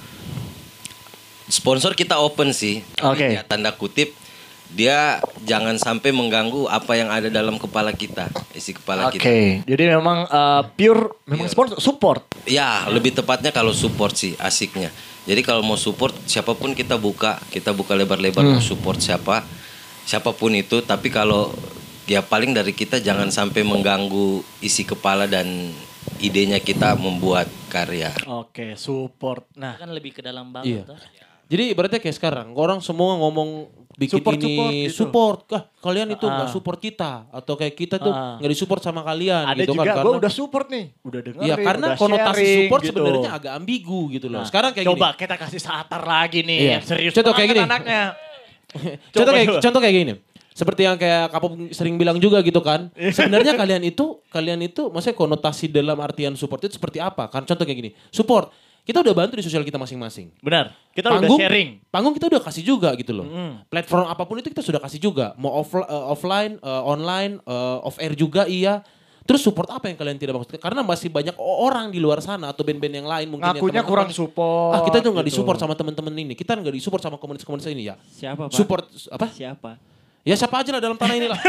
sponsor kita open sih. Tapi Oke. ya, tanda kutip dia jangan sampai mengganggu apa yang ada dalam kepala kita, isi kepala Oke, kita. jadi memang uh, pure, memang Pure. sponsor, support. Ya, lebih tepatnya kalau support sih asiknya. Jadi kalau mau support siapapun kita buka, kita buka lebar-lebar mau support siapa, siapapun itu. Tapi kalau ya paling dari kita jangan sampai mengganggu isi kepala dan idenya kita membuat karya. Oke, support. Nah, Kan lebih ke dalam Iya. banget. Toh. Jadi berarti kayak sekarang orang semua ngomong bikin Support, ini support gitu. support kah kalian itu nggak Ah. support kita atau kayak kita tuh Ah. nggak disupport sama kalian ada gitu juga kan gue karena udah support nih, udah dengerin, ya karena udah konotasi sharing, support gitu. sebenarnya agak ambigu gitu loh. Nah, Sekarang kayak coba gini. kita kasih satar lagi nih, Iya. yang serius Contoh kayak banget gini. anaknya. Contoh Coba, kayak coba. contoh kayak gini. Seperti yang kayak Kapop sering bilang juga gitu kan. Iya. Sebenarnya kalian itu kalian itu maksudnya konotasi dalam artian support itu seperti apa? Kan contoh kayak gini. Support. Kita udah bantu di sosial kita masing-masing. Benar, kita Panggung, udah sharing. Panggung kita udah kasih juga gitu loh. Mm. Platform apapun itu kita sudah kasih juga. Mau off, uh, offline, uh, online, uh, off air juga iya. Terus support apa yang kalian tidak maksudkan? Karena masih banyak orang di luar sana atau band-band yang lain mungkin yang Ngakunya teman-teman- kurang support. Ah kita tuh nggak gitu. disupport sama teman-teman ini. Kita nggak disupport sama komunitas-komunitas ini ya. Siapa Pak? Support apa? Siapa? Ya siapa aja lah dalam tanah ini lah.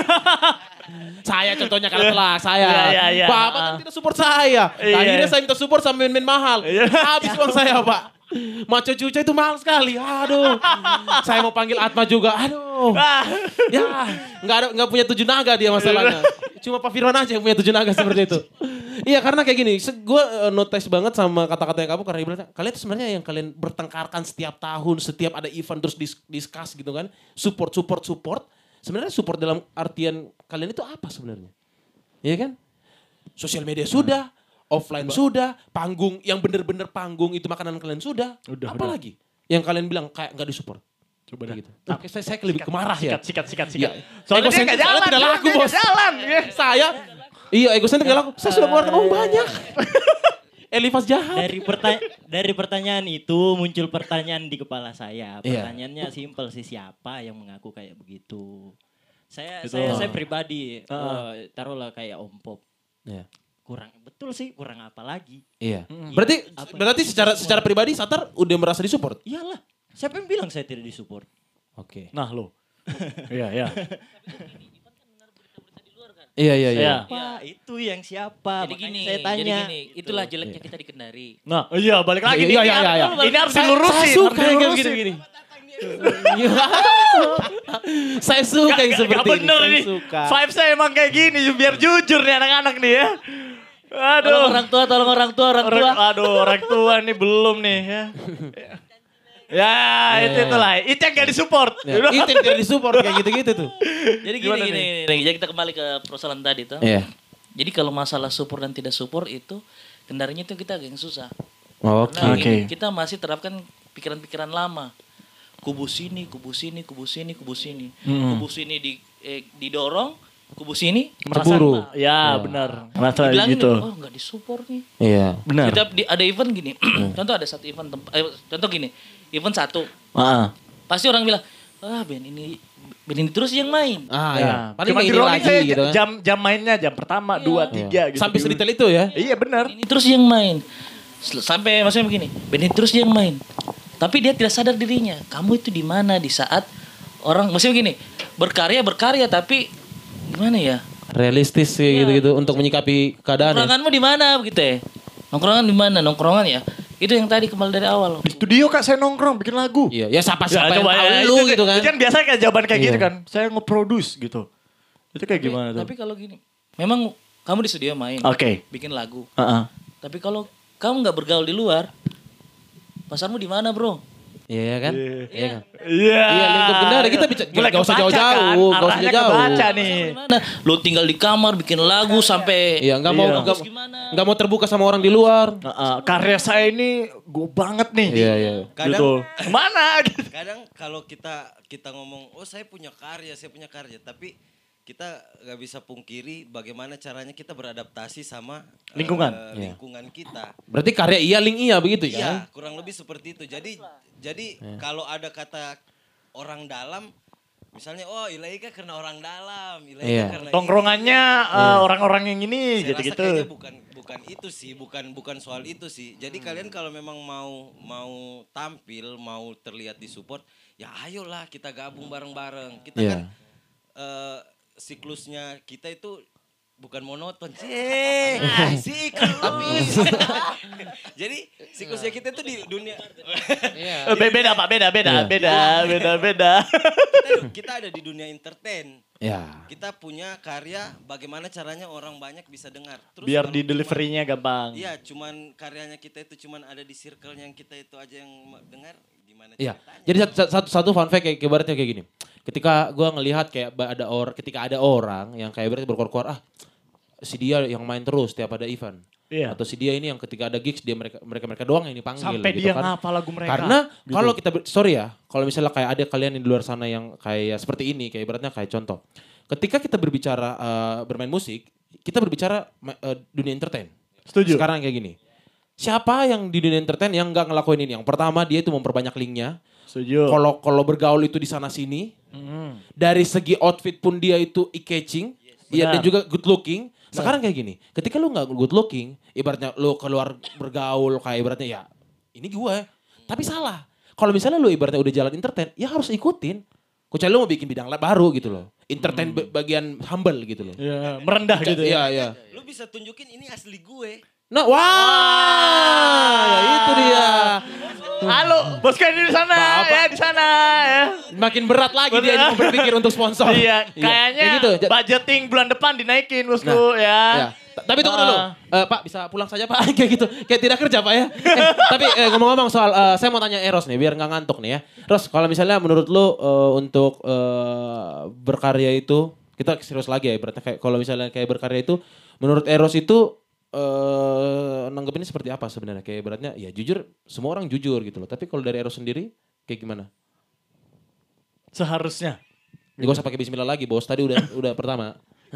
Saya contohnya kalau telah saya. Iya, iya, iya. Bapak kan tidak support saya. Iya. Akhirnya saya minta support sama band-band mahal. Iya. Habis uang saya Pak. Maco Cuca itu mahal sekali. Aduh. Saya mau panggil Atma juga. Aduh. Ah. Ya, nggak ada nggak punya tujuh naga dia masalahnya. Cuma Pak Firman aja yang punya tujuh naga seperti itu. Iya karena kayak gini, gue notice banget sama kata-katanya kamu karena ibaratnya kalian itu sebenarnya yang kalian bertengkarkan setiap tahun, setiap ada event terus dis discuss gitu kan, support support support. Sebenarnya support dalam artian kalian itu apa sebenarnya? Iya kan? Sosial media sudah, offline sudah, panggung yang bener-bener panggung itu makanan kalian sudah. Udah, apa udah. lagi? Yang kalian bilang kayak nggak disupport. Coba dah. Kayak gitu. Tapi saya, saya lebih kemarah ya. Sikat, sikat, sikat, sikat. Iya. Soalnya dia Egosentrik nggak jalan, soalnya tidak dia laku nggak bos. jalan. Iya. Saya, iya egosentrik nggak laku. Saya sudah mengeluarkan uang banyak. Elifas jahat. Dari pertanya dari pertanyaan itu muncul pertanyaan di kepala saya. Iya. Pertanyaannya simpel sih, siapa yang mengaku kayak begitu? Saya Itu. saya saya pribadi Ah. eh, taruhlah kayak Om Pop. Iya. Kurang betul sih, kurang apa lagi? Iya. Mm. Berarti Apa? berarti secara secara pribadi Satar udah merasa disupport. Iyalah. Siapa yang bilang saya tidak disupport? Oke. Nah lo. Iya, iya. Iya iya iya. Iya. Wah, itu yang siapa? Jadi Makanya gini, saya tanya. jadi gini, gitu. itulah jeleknya kita di Kendari. Nah, iya balik lagi. Iya, nih. iya, Ini iya, harus- iya. Ini harus Saya- dilurusin. Saya harus suka yang kayak dilurusin. gini-gini. Saya suka Gak, yang gak, seperti gak ini. bener Saya nih. suka. Vibe saya emang kayak gini. Biar jujur nih anak-anak nih ya. Tolong Aduh. orang tua, tolong orang tua, orang tua. Orang, aduh orang tua nih belum nih ya. Ya itu Iya. itulah. Itu yang gak disupport. Ya, itu yang tidak disupport kayak gitu-gitu tuh. Jadi gini, Gimana gini, gini. Jadi kita kembali ke persoalan tadi tuh. Iya. Jadi kalau masalah support dan tidak support itu kendarinya itu kita agak yang susah. Oke. Nah, Oke. kita masih terapkan pikiran-pikiran lama. kubu sini, kubu sini, kubu sini, kubu sini. Hmm. Kubu sini di eh, didorong, kubu sini Cemburu. Ya, benar. Merasa dibilangin, gitu. oh nggak disupport nih. Iya. Benar. Setiap di, ada event gini, contoh ada satu event, temp- eh, contoh gini, event satu, Ah. pasti orang bilang, ah band ini, band ini terus yang main. Ah Ya. ya. Paling Cuma kayak di ini rolling lagi saya gitu kan. jam jam mainnya jam pertama, dua, tiga gitu. Sampai sedetail itu ya. Iya benar. Ini terus yang main. Sel- Sampai maksudnya begini, band ini terus yang main. Tapi dia tidak sadar dirinya. Kamu itu di mana di saat orang, maksudnya begini, berkarya berkarya tapi gimana ya? Realistis sih Iya. gitu-gitu untuk menyikapi keadaan ya. Nongkronganmu di mana begitu ya? Nongkrongan di mana? Nongkrongan ya. Itu yang tadi kembali dari awal. Di studio Kak saya nongkrong bikin lagu. Iya, ya siapa-siapa Ya, yang coba tahu ya, lu itu- gitu kan. Itu kan biasa kayak jawaban kayak Iya. gitu kan. Saya nge-produce gitu. Itu kayak Tapi- gimana tuh? Tapi kalau gini, memang kamu di studio main, Oke. bikin lagu. Heeh. Tapi kalau kamu nggak bergaul di luar, pasarmu di mana bro? Iya kan? Iya. Iya kan? Iya. Iya, lingkup benar. Kita bicara Mulai enggak usah kebaca jauh-jauh, kan? enggak usah Arahnya jauh. kebaca nih. Gimana? Lu tinggal di kamar bikin lagu sampai Iya, enggak mau Iya. enggak Terus gimana? enggak mau terbuka sama orang di luar. Heeh, karya saya ini gue banget nih. Iya, iya. Kadang Gitu. Mana gitu. kadang kalau kita kita ngomong oh saya punya karya, saya punya karya, tapi kita nggak bisa pungkiri bagaimana caranya kita beradaptasi sama eh, Lingkungan. Iya. lingkungan kita. Berarti karya iya, link iya begitu ya? Iya, kurang lebih seperti itu. Jadi jadi kalau ada kata orang dalam, misalnya oh Ilaika karena orang dalam, Ilaika Iya. karena Tongkrongannya ini. eh, orang-orang yang ini Saya rasa gitu-gitu. kayaknya bukan bukan itu sih, bukan bukan soal itu sih. Jadi kalian kalau memang mau mau tampil, mau terlihat di support, ya ayolah kita gabung bareng-bareng. Kita Iya. kan eh, siklusnya kita itu bukan monoton sih, eh, siklus. Jadi siklusnya kita itu di dunia. Eh, be- beda Pak, beda, beda, Iya. beda, beda, beda. kita, kita ada di dunia entertain. Ya. Kita punya karya, bagaimana caranya orang banyak bisa dengar. Terus Biar kalau di cuman- deliverynya gampang. Iya, cuman karyanya kita itu cuman ada di circle yang kita itu aja yang ma- dengar, gimana Iya. ceritanya? Jadi satu, satu, satu fun fact kayak ibaratnya kayak gini. Ketika gua ngelihat kayak ba- ada orang, ketika ada orang yang kayak berarti berkor-kor, ah si dia yang main terus tiap ada event. Iya. Atau si dia ini yang ketika ada gigs dia mereka mereka mereka doang yang dipanggil Sampai gitu dia kan. ngapa lagu mereka. Karena Gitu. kalau kita ber- sorry ya, kalau misalnya kayak ada kalian yang di luar sana yang kayak seperti ini, kayak ibaratnya kayak contoh. Ketika kita berbicara eh, bermain musik, kita berbicara eh, dunia entertain. Setuju. Sekarang kayak gini. Siapa yang di dunia entertain yang nggak ngelakuin ini? Yang pertama dia itu memperbanyak linknya. Setuju. Kalau kalau bergaul itu di sana sini. Hmm. Dari segi outfit pun dia itu eye-catching. Iya, Benar. dan juga good looking. Sekarang kayak gini, ketika lu nggak good looking, ibaratnya lu keluar bergaul kayak ibaratnya ya ini gue, tapi salah. Kalau misalnya lu ibaratnya udah jalan entertain, ya harus ikutin. Kecuali lu mau bikin bidang baru gitu loh. Entertain ba- bagian humble gitu loh. Ya, merendah gitu Iya, ya. iya. Lu bisa tunjukin ini asli gue. Nah, wah, ya itu dia. Halo, bosku ini di sana Bapak. ya, di sana ya. Makin berat lagi dia ini mau berpikir untuk sponsor. Iya, kayaknya Kayak gitu. Ja- budgeting bulan depan dinaikin bosku Nah, ya. Ya. T- Tapi tunggu Ah. dulu, Eh, Pak bisa pulang saja Pak, kayak gitu, kayak tidak kerja Pak ya. Eh, tapi eh, ngomong-ngomong soal, eh, saya mau tanya Eros nih, biar nggak ngantuk nih ya. Ros, kalau misalnya menurut lu eh, untuk eh, berkarya itu, kita serius lagi ya, berarti kayak kalau misalnya kayak berkarya itu, menurut Eros itu eh nanggepinnya seperti apa sebenarnya? Kayak beratnya, ya jujur, semua orang jujur gitu loh. Tapi kalau dari Eros sendiri, kayak gimana? Seharusnya. Ya, gak usah pakai Bismillah lagi, bos. Tadi udah udah pertama.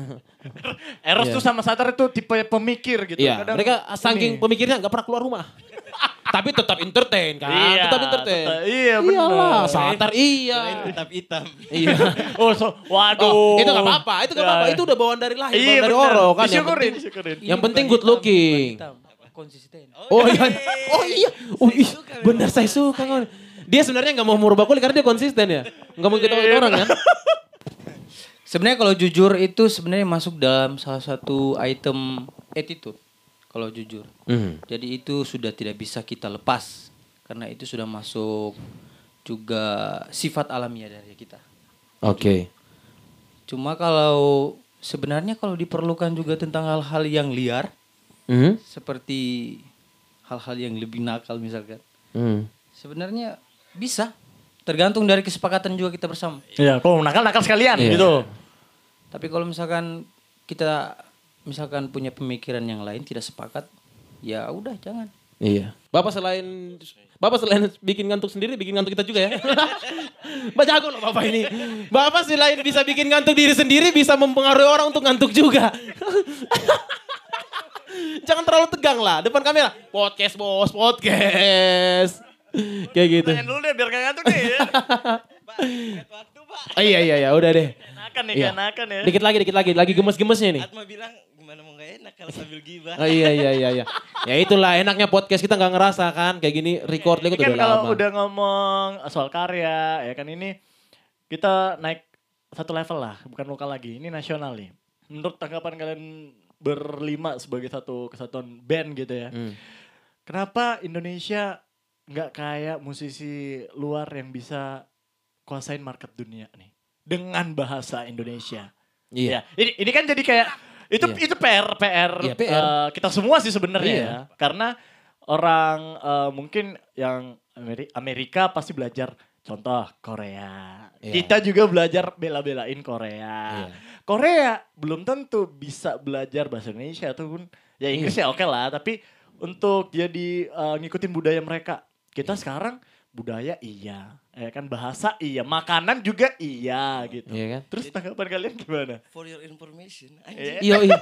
Eros Iya. tuh sama Satar itu tipe pemikir gitu. Iya, Kadang mereka saking ini. pemikirnya nggak pernah keluar rumah. Tapi tetap entertain kan, Iya, tetap entertain. tetap- iya, bener. Iyalah, Satar iya. Tetap hitam. Iya. Oh, so, waduh. Oh, itu gak apa-apa, itu gak Ya. apa-apa. Itu udah bawaan dari lahir, Iya, bawaan dari bener. Oro kan. Yang Disyukurin, penting, disyukurin. yang penting good looking. Konsisten. Oh iya, oh iya, oh iya, benar saya suka. Kawan. Dia sebenarnya nggak mau merubah kulit karena dia konsisten ya, nggak mau kita Iya. orang kan. Sebenarnya kalau jujur itu sebenarnya masuk dalam salah satu item attitude. Kalau jujur. Hmm. Jadi itu sudah tidak bisa kita lepas. Karena itu sudah masuk juga sifat alamiah dari kita. Oke. Cuma kalau sebenarnya kalau diperlukan juga tentang hal-hal yang liar. Hmm. Seperti hal-hal yang lebih nakal misalkan. Hmm. Sebenarnya bisa. Tergantung dari kesepakatan juga kita bersama. Iya, kalau nakal-nakal sekalian Iya. gitu. Tapi kalau misalkan kita misalkan punya pemikiran yang lain tidak sepakat, ya udah jangan. Iya. Bapak selain Bapak selain bikin ngantuk sendiri, bikin ngantuk kita juga ya. Bapak jago loh Bapak ini. Bapak selain bisa bikin ngantuk diri sendiri, bisa mempengaruhi orang untuk ngantuk juga. Jangan terlalu tegang lah, depan kamera. Podcast bos, podcast. Kayak gitu. Tanya dulu deh biar gak ngantuk nih ya. Pak, lihat waktu Pak. Oh, iya iya iya, udah deh. Enakan nih, Iya. enakan ya. Dikit lagi, dikit lagi. Lagi gemes-gemesnya nih. Atma bilang gimana mau gak enak kalau sambil gibah. Oh iya iya iya iya. Ya itulah enaknya podcast kita nggak ngerasa kan kayak gini record Ini record kan udah kalau lama. udah ngomong soal karya, ya kan ini kita naik satu level lah, bukan lokal lagi. Ini nasional nih. Menurut tanggapan kalian berlima sebagai satu kesatuan band gitu ya. Hmm. Kenapa Indonesia nggak kayak musisi luar yang bisa kuasain market dunia nih dengan bahasa Indonesia? Iya. Ya, ini ini kan jadi kayak itu Iya. itu P R P R, Iya, P R. eh, kita semua sih sebenarnya Iya. ya. Karena orang eh, mungkin yang Ameri- Amerika pasti belajar contoh Korea. Iya. Kita juga belajar bela-belain Korea. Iya. Korea belum tentu bisa belajar bahasa Indonesia ataupun ya Inggris Iya. ya oke lah, tapi untuk jadi eh, ngikutin budaya mereka. Kita sekarang budaya iya, ya kan bahasa iya, makanan juga iya gitu. Iya kan? Terus tanggapan kalian gimana? For your information. Iya. Iya iya.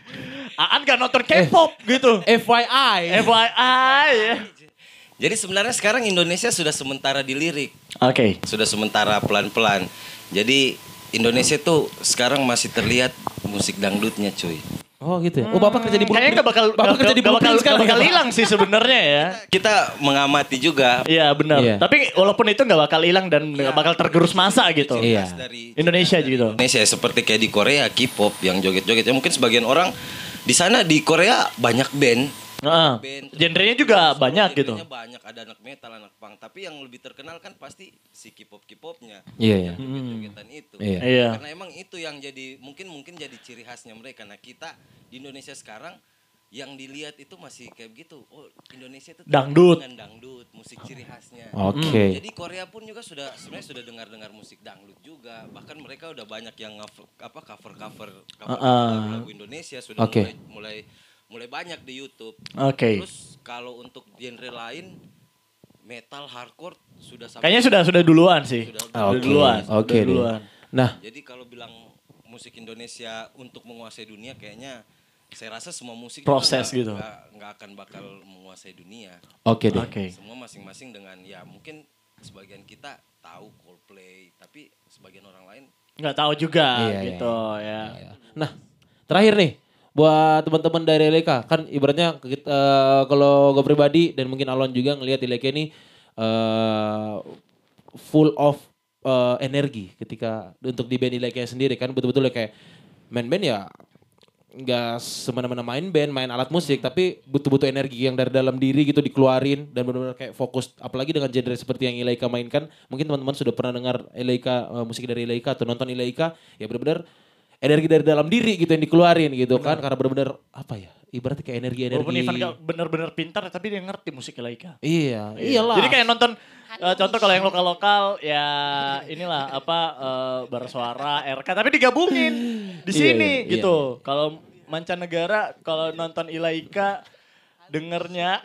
Aan gak nonton K-pop gitu. F Y I. F Y I ya. Jadi sebenarnya sekarang Indonesia sudah sementara di lirik. Oke. Sudah sementara pelan-pelan. Jadi Indonesia tuh sekarang masih terlihat musik dangdutnya cuy. Oh gitu ya. Oh Bapak kerja di Blueprint. Kayaknya gak bakal Bapak gak, kerja di gak bakal, Blueprint gak sekarang. bakal ya, Pak? hilang sih sebenarnya ya. Kita mengamati juga. Iya benar. Iya. Tapi walaupun itu gak bakal hilang dan gak bakal tergerus masa gitu. Iya. Khas dari Indonesia gitu. Indonesia seperti kayak di Korea K-pop yang joget-joget. Ya mungkin sebagian orang di sana di Korea banyak band. Heeh. Band, terus Genrenya juga solo, banyak gitu. genrenya banyak, ada anak metal, anak punk. Tapi yang lebih terkenal kan pasti si K-pop K-popnya. Iya iya. Yang joget-jogetan itu. Iya. Iya. Karena emang itu yang jadi mungkin mungkin jadi ciri khasnya mereka. Nah kita di Indonesia sekarang yang dilihat itu masih kayak begitu. Oh Indonesia itu terkenal Dangdut. dengan dangdut, musik ciri khasnya. Oke. Jadi Korea pun juga sudah sebenarnya sudah dengar-dengar musik dangdut juga. Bahkan mereka udah banyak yang cover apa cover-cover cover Uh-uh. lagu Indonesia sudah Oke. mulai mulai mulai banyak di YouTube. Oke. Terus kalau untuk genre lain metal hardcore sudah sampai Kayaknya sudah sudah duluan sih. Sudah Sudah Oke. duluan. Oke Sudah deh. duluan. Nah, Jadi kalau bilang musik Indonesia untuk menguasai dunia kayaknya saya rasa semua musik juga Proses nggak- gitu. nggak nggak akan bakal menguasai dunia. oke deh. Oke. Semua masing-masing dengan ya mungkin sebagian kita tahu Coldplay tapi sebagian orang lain Nggak tahu juga Iya, gitu ya. Nah, terakhir nih buat teman-teman dari Ileka kan ibaratnya kita, eh, kalau gue pribadi dan mungkin Alon juga ngelihat Ileka ini eh, full of eh, energi ketika untuk di band Ileka sendiri kan betul-betul kayak main band ya nggak semena-mena main band, main alat musik, tapi butuh-butuh energi yang dari dalam diri gitu dikeluarin dan benar-benar kayak fokus. Apalagi dengan genre seperti yang Ilaika mainkan, mungkin teman-teman sudah pernah dengar Ilaika uh, musik dari Ilaika atau nonton Ilaika, ya benar-benar energi dari dalam diri gitu yang dikeluarin gitu kan, karena benar-benar apa ya, ibaratnya kayak energi-energi. Walaupun Ivan gak bener-bener pintar tapi dia ngerti musik Laika. Iya, iyalah. Jadi kayak nonton uh, contoh kalau yang lokal-lokal ya inilah apa uh, Barsuara, R K tapi digabungin di Iya, sini iya, gitu. Kalau mancanegara kalau nonton Ilaika dengernya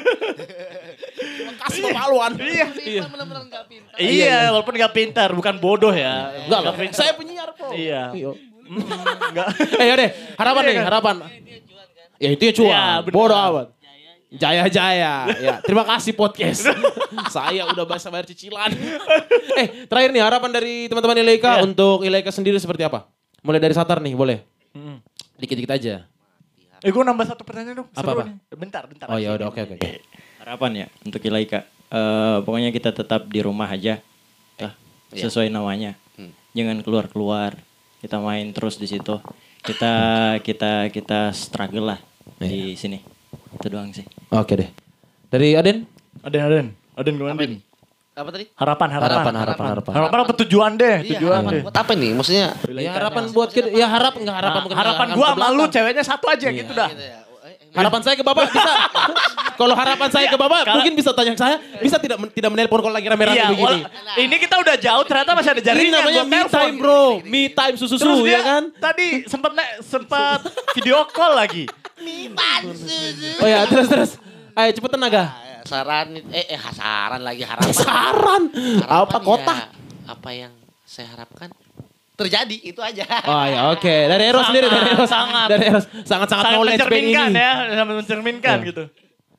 kasih kepaluan. iya. Iya. Bener-bener gak pintar. Iya, walaupun gak pintar, bukan bodoh ya. Enggak lah, Nggak pintar. saya penyiar kok. Iya. Iya. Mm, Enggak. Eh yaudah, harapan nih, harapan. Ya itu ya cuan, Iya, benar. bodoh amat. Jaya-jaya, ya terima kasih podcast. Saya udah bisa bayar cicilan. eh terakhir nih harapan dari teman-teman Ilaika Iya. untuk Ilaika sendiri seperti apa? Mulai dari Satar nih, boleh? Mm. Dikit-dikit aja. Eh gue nambah satu pertanyaan dong. Apa, Seru apa? nih. Bentar, bentar. Oh ya udah, oke oke. oke. Harapan ya untuk Ilaika. Eh, pokoknya kita tetap di rumah aja. Lah, Iya. sesuai namanya. Hmm. Jangan keluar-keluar. Kita main terus di situ. Kita kita kita struggle lah di sini. Itu doang sih. Oke deh. Dari Aden? Aden, Aden. Aden gimana, Din? Apa tadi? Harapan, harapan. Harapan, harapan, harapan. Harapan apa tujuan deh? Iya, Tujuan harapan deh. buat apa nih? Maksudnya Ya harapan buat kita, ya harap enggak harapan Nah, bukan harapan harapan gua ke sama lu belakang. ceweknya satu aja gitu dah. gitu ya. Eh, eh, Harapan saya ke Bapak bisa. Kalau harapan saya ke Bapak Kalau- mungkin bisa tanya ke saya, bisa tidak tidak menelpon kalau lagi rame-rame Iya, begini. wala- ini kita udah jauh ternyata masih ada Ini jaringan. namanya gua me telepon. time bro, me time susu Terus susu dia ya kan? tadi sempat sempat video call lagi. Oh ya terus terus. Ayo cepet tenaga. Saran eh, eh saran lagi harapan. Saran. Apa kota? Ya, apa yang saya harapkan terjadi itu aja. Oh ya oke. Okay. Dari Eros sendiri dari Eros. Sangat. Dari Eros sangat-sangat Sangat knowledge band ini. mencerminkan ya, sangat mencerminkan Ya. gitu.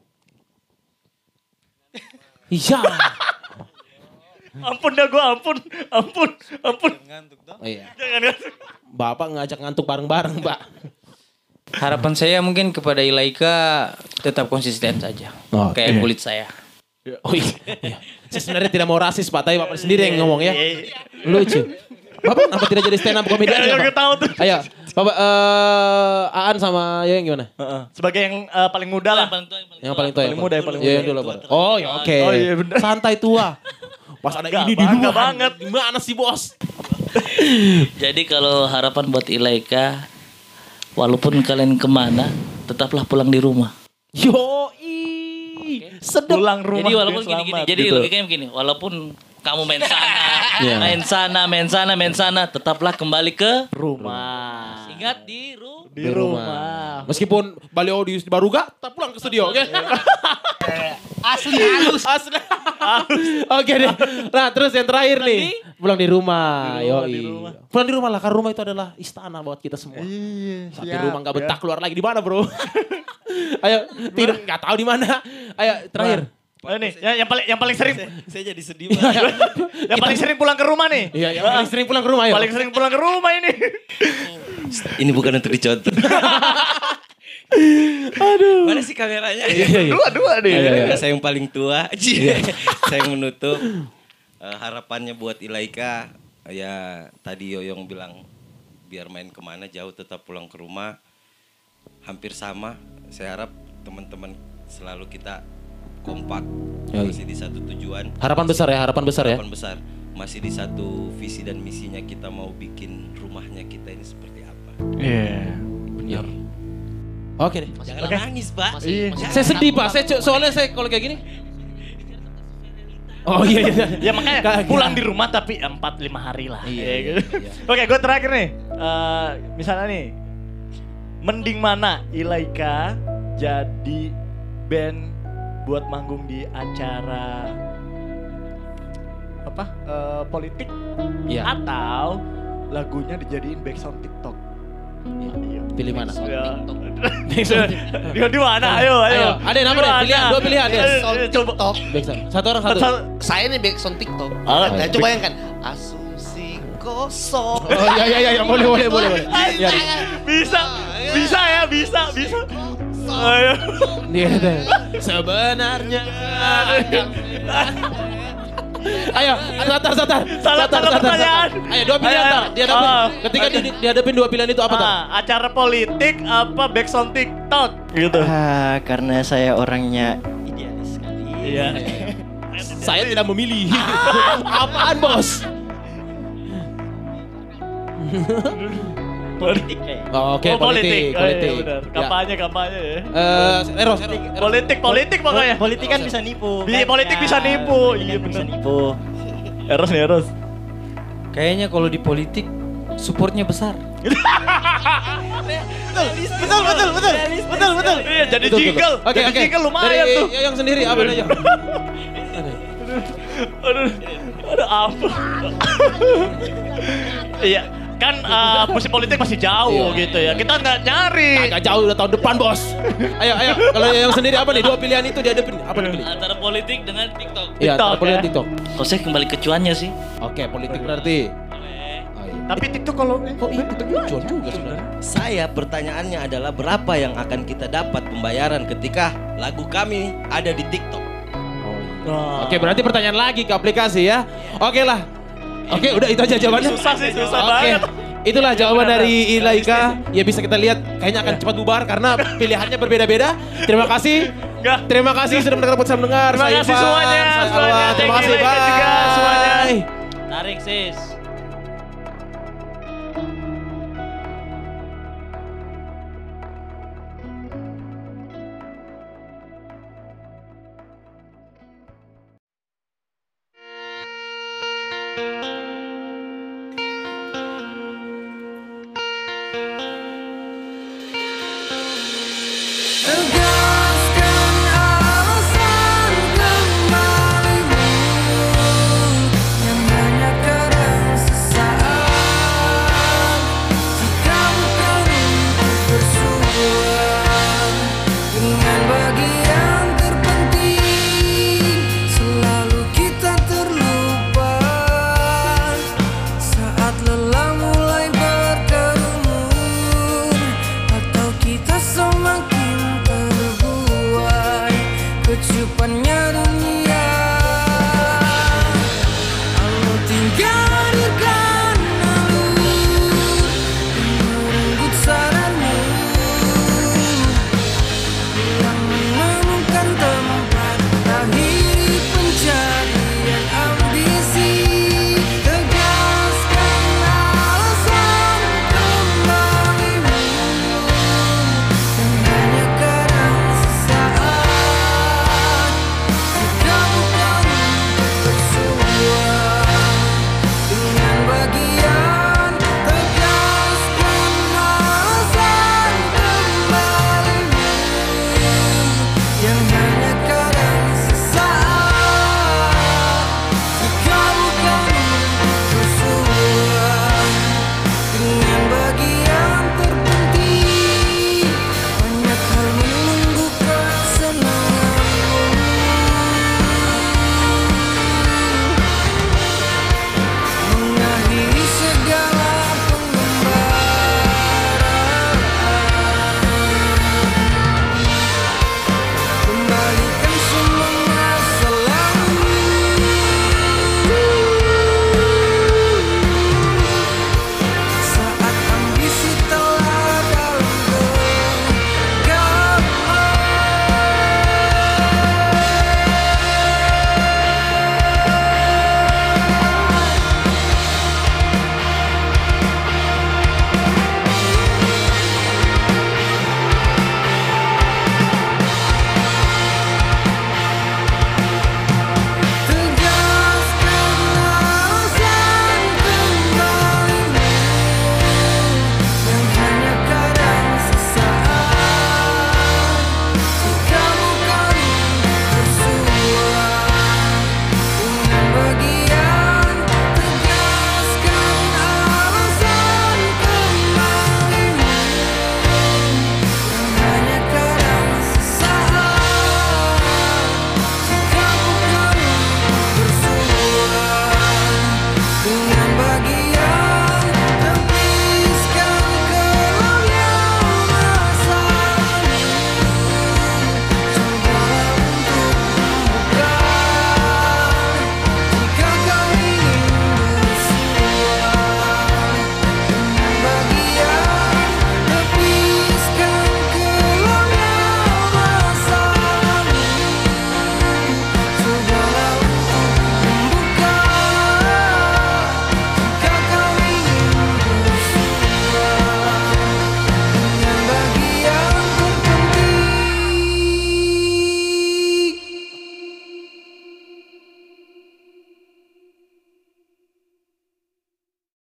Iya. Ampun dah gue, ampun, ampun, ampun. Oh iya. Jangan ngantuk. Bapak ngajak ngantuk bareng-bareng, Mbak. Harapan saya mungkin kepada Ilaika tetap konsisten saja. Oh, Kayak iya. kulit saya. Oh iya. iya. Saya sebenarnya tidak mau rasis, Pak, tapi Bapak sendiri yang ngomong ya. Lucu. Bapak kenapa tidak jadi stand up comedy aja, Gak Pak? tahu tuh. Ayo, Bapak eh Aan sama Yoyeng gimana? Heeh. Sebagai yang eh, paling muda lah. Paling tua, yang paling Yang paling tua, Paling muda, yang paling Yoyeng muda. dulu, Pak. Oh, ya oke. Oh, iya, bener. Santai tua. Pas ada Bangga, ini di bangga luar. banget. Gimana sih, Bos? Jadi kalau harapan buat Ilaika, walaupun kalian kemana, tetaplah pulang di rumah. Yoi. Sedep. Pulang rumah. Jadi walaupun dia gini-gini, selamat, jadi gitu. logikanya begini, walaupun kamu main sana, Iya. main sana, main sana, main sana, tetaplah kembali ke rumah. ingat di rumah. Di rumah. Meskipun beliau di Baruga, tetap pulang ke studio, oke? Asli halus. Asli. Oke deh. Nah, terus yang terakhir nih, pulang di rumah. Di rumah, Yoi. di rumah. Pulang di rumah lah, karena rumah itu adalah istana buat kita semua. Iya, Tapi siap, rumah nggak betah ya. keluar lagi di mana, Bro? Ayo, tidur nggak tahu di mana. Ayo, terakhir. Oh, ini yang, yang paling yang paling sering Saya jadi sedih yang paling sering pulang ke rumah nih. Iya, yang paling sering pulang ke rumah, ayo. Paling sering pulang ke rumah ini. Ini bukan untuk dicontoh. Aduh. Mana sih kameranya? Iya, iya. Dua-dua nih. Iya, iya. Karena saya yang paling tua. Saya yang menutup. Eh, harapannya buat Ilaika, ya tadi Yoyong bilang biar main kemana jauh tetap pulang ke rumah. Hampir sama. Saya harap teman-teman selalu kita kompak, Yoi. masih di satu tujuan. Harapan besar ya, harapan besar ya. Harapan besar. Masih di satu visi dan misinya kita mau bikin rumahnya kita ini seperti apa. Iya. Benar. Oke deh. Jangan nangis, Pak. Iya. Saya sedih, Pak. Saya soalnya saya kalau kayak gini. Oh iya iya. Ya makanya Kagak. pulang di rumah tapi empat lima hari lah. Iya, Ya, iya, gitu. iya. Oke, gue terakhir nih. Eh, misalnya nih, mending mana Ilaika jadi band buat manggung di acara apa eh, politik Iya. atau lagunya dijadiin background TikTok? Iya. Pilih mana? Ya. Dia di mana? Ayo, ayo. Ayo, ada yang apa Di deh? mana? Pilihan, dua pilihan, Ayo, Des. ayo, Coba. TikTok. Backsound. Satu orang satu. Satu- Saya nih backsound TikTok. Ah, Nah, baik. coba bayangkan. Asumsi kosong. Oh iya iya iya boleh boleh boleh boleh. Iya. Bisa, bisa ya, bisa, bisa. Ayo. Dia deh. Sebenarnya. Ayo, satar satar. Salah- Satar, salah satar, pertanyaan. satar. Ayo dua pilihan Ayo, tar. ayo. Dihadapin. Oh, Ketika oke. di- dihadapin dua pilihan itu apa tar? Ah, acara politik apa backsound TikTok gitu. Ah, karena saya orangnya idealis sekali. Iya. Saya tidak memilih. Apaan bos? Politik kayak. Oh, Oke Oh, politik Oh, iya, politik. benar. Ya. Kampanye, kampanye ya. Eh, Eros, Eros. Politik, politik pokoknya. Politik kan bisa nipu. Bi- kan? politik bisa nipu. Politik Iya, kan bisa bener. nipu. Eros nih, Eros. Kayaknya kalau di politik supportnya besar. Betul, betul, betul. Betul, betul. Iya, jadi Betul, betul. jingle. Oke Jadi oke. jingle lumayan Dari tuh. yang sendiri apa aja? Aduh, ada apa? Iya, kan uh, musim politik masih jauh Iya. gitu ya. Kita nggak nyari. Agak jauh udah tahun depan bos. Ayo ayo. Kalau yang sendiri apa nih? Dua pilihan itu dihadapin. Apa dipilih? Antara politik dengan TikTok. Iya, TikTok, politik ya. TikTok. Kalau saya kembali ke cuannya sih. Oke, politik berarti. Oh, iya. Tapi TikTok kalau Oh iya, TikTok cuan juga sebenarnya. Saya pertanyaannya adalah berapa yang akan kita dapat pembayaran ketika lagu kami ada di TikTok? Wah. Oke, berarti pertanyaan lagi ke aplikasi ya. Oke lah. Oke, udah itu aja jawabannya. Susah sih, susah Oke. banget. Itulah jawaban dari Ilaika. Ya bisa kita lihat kayaknya akan cepat bubar karena pilihannya berbeda-beda. Terima kasih. Enggak. Terima kasih sudah mendengar podcast mendengar. Terima Saya kasih Ivan, semuanya, saya semuanya. Alwan. Terima Thank you, kasih. Ilaika juga, semuanya. Bye. Tarik sis.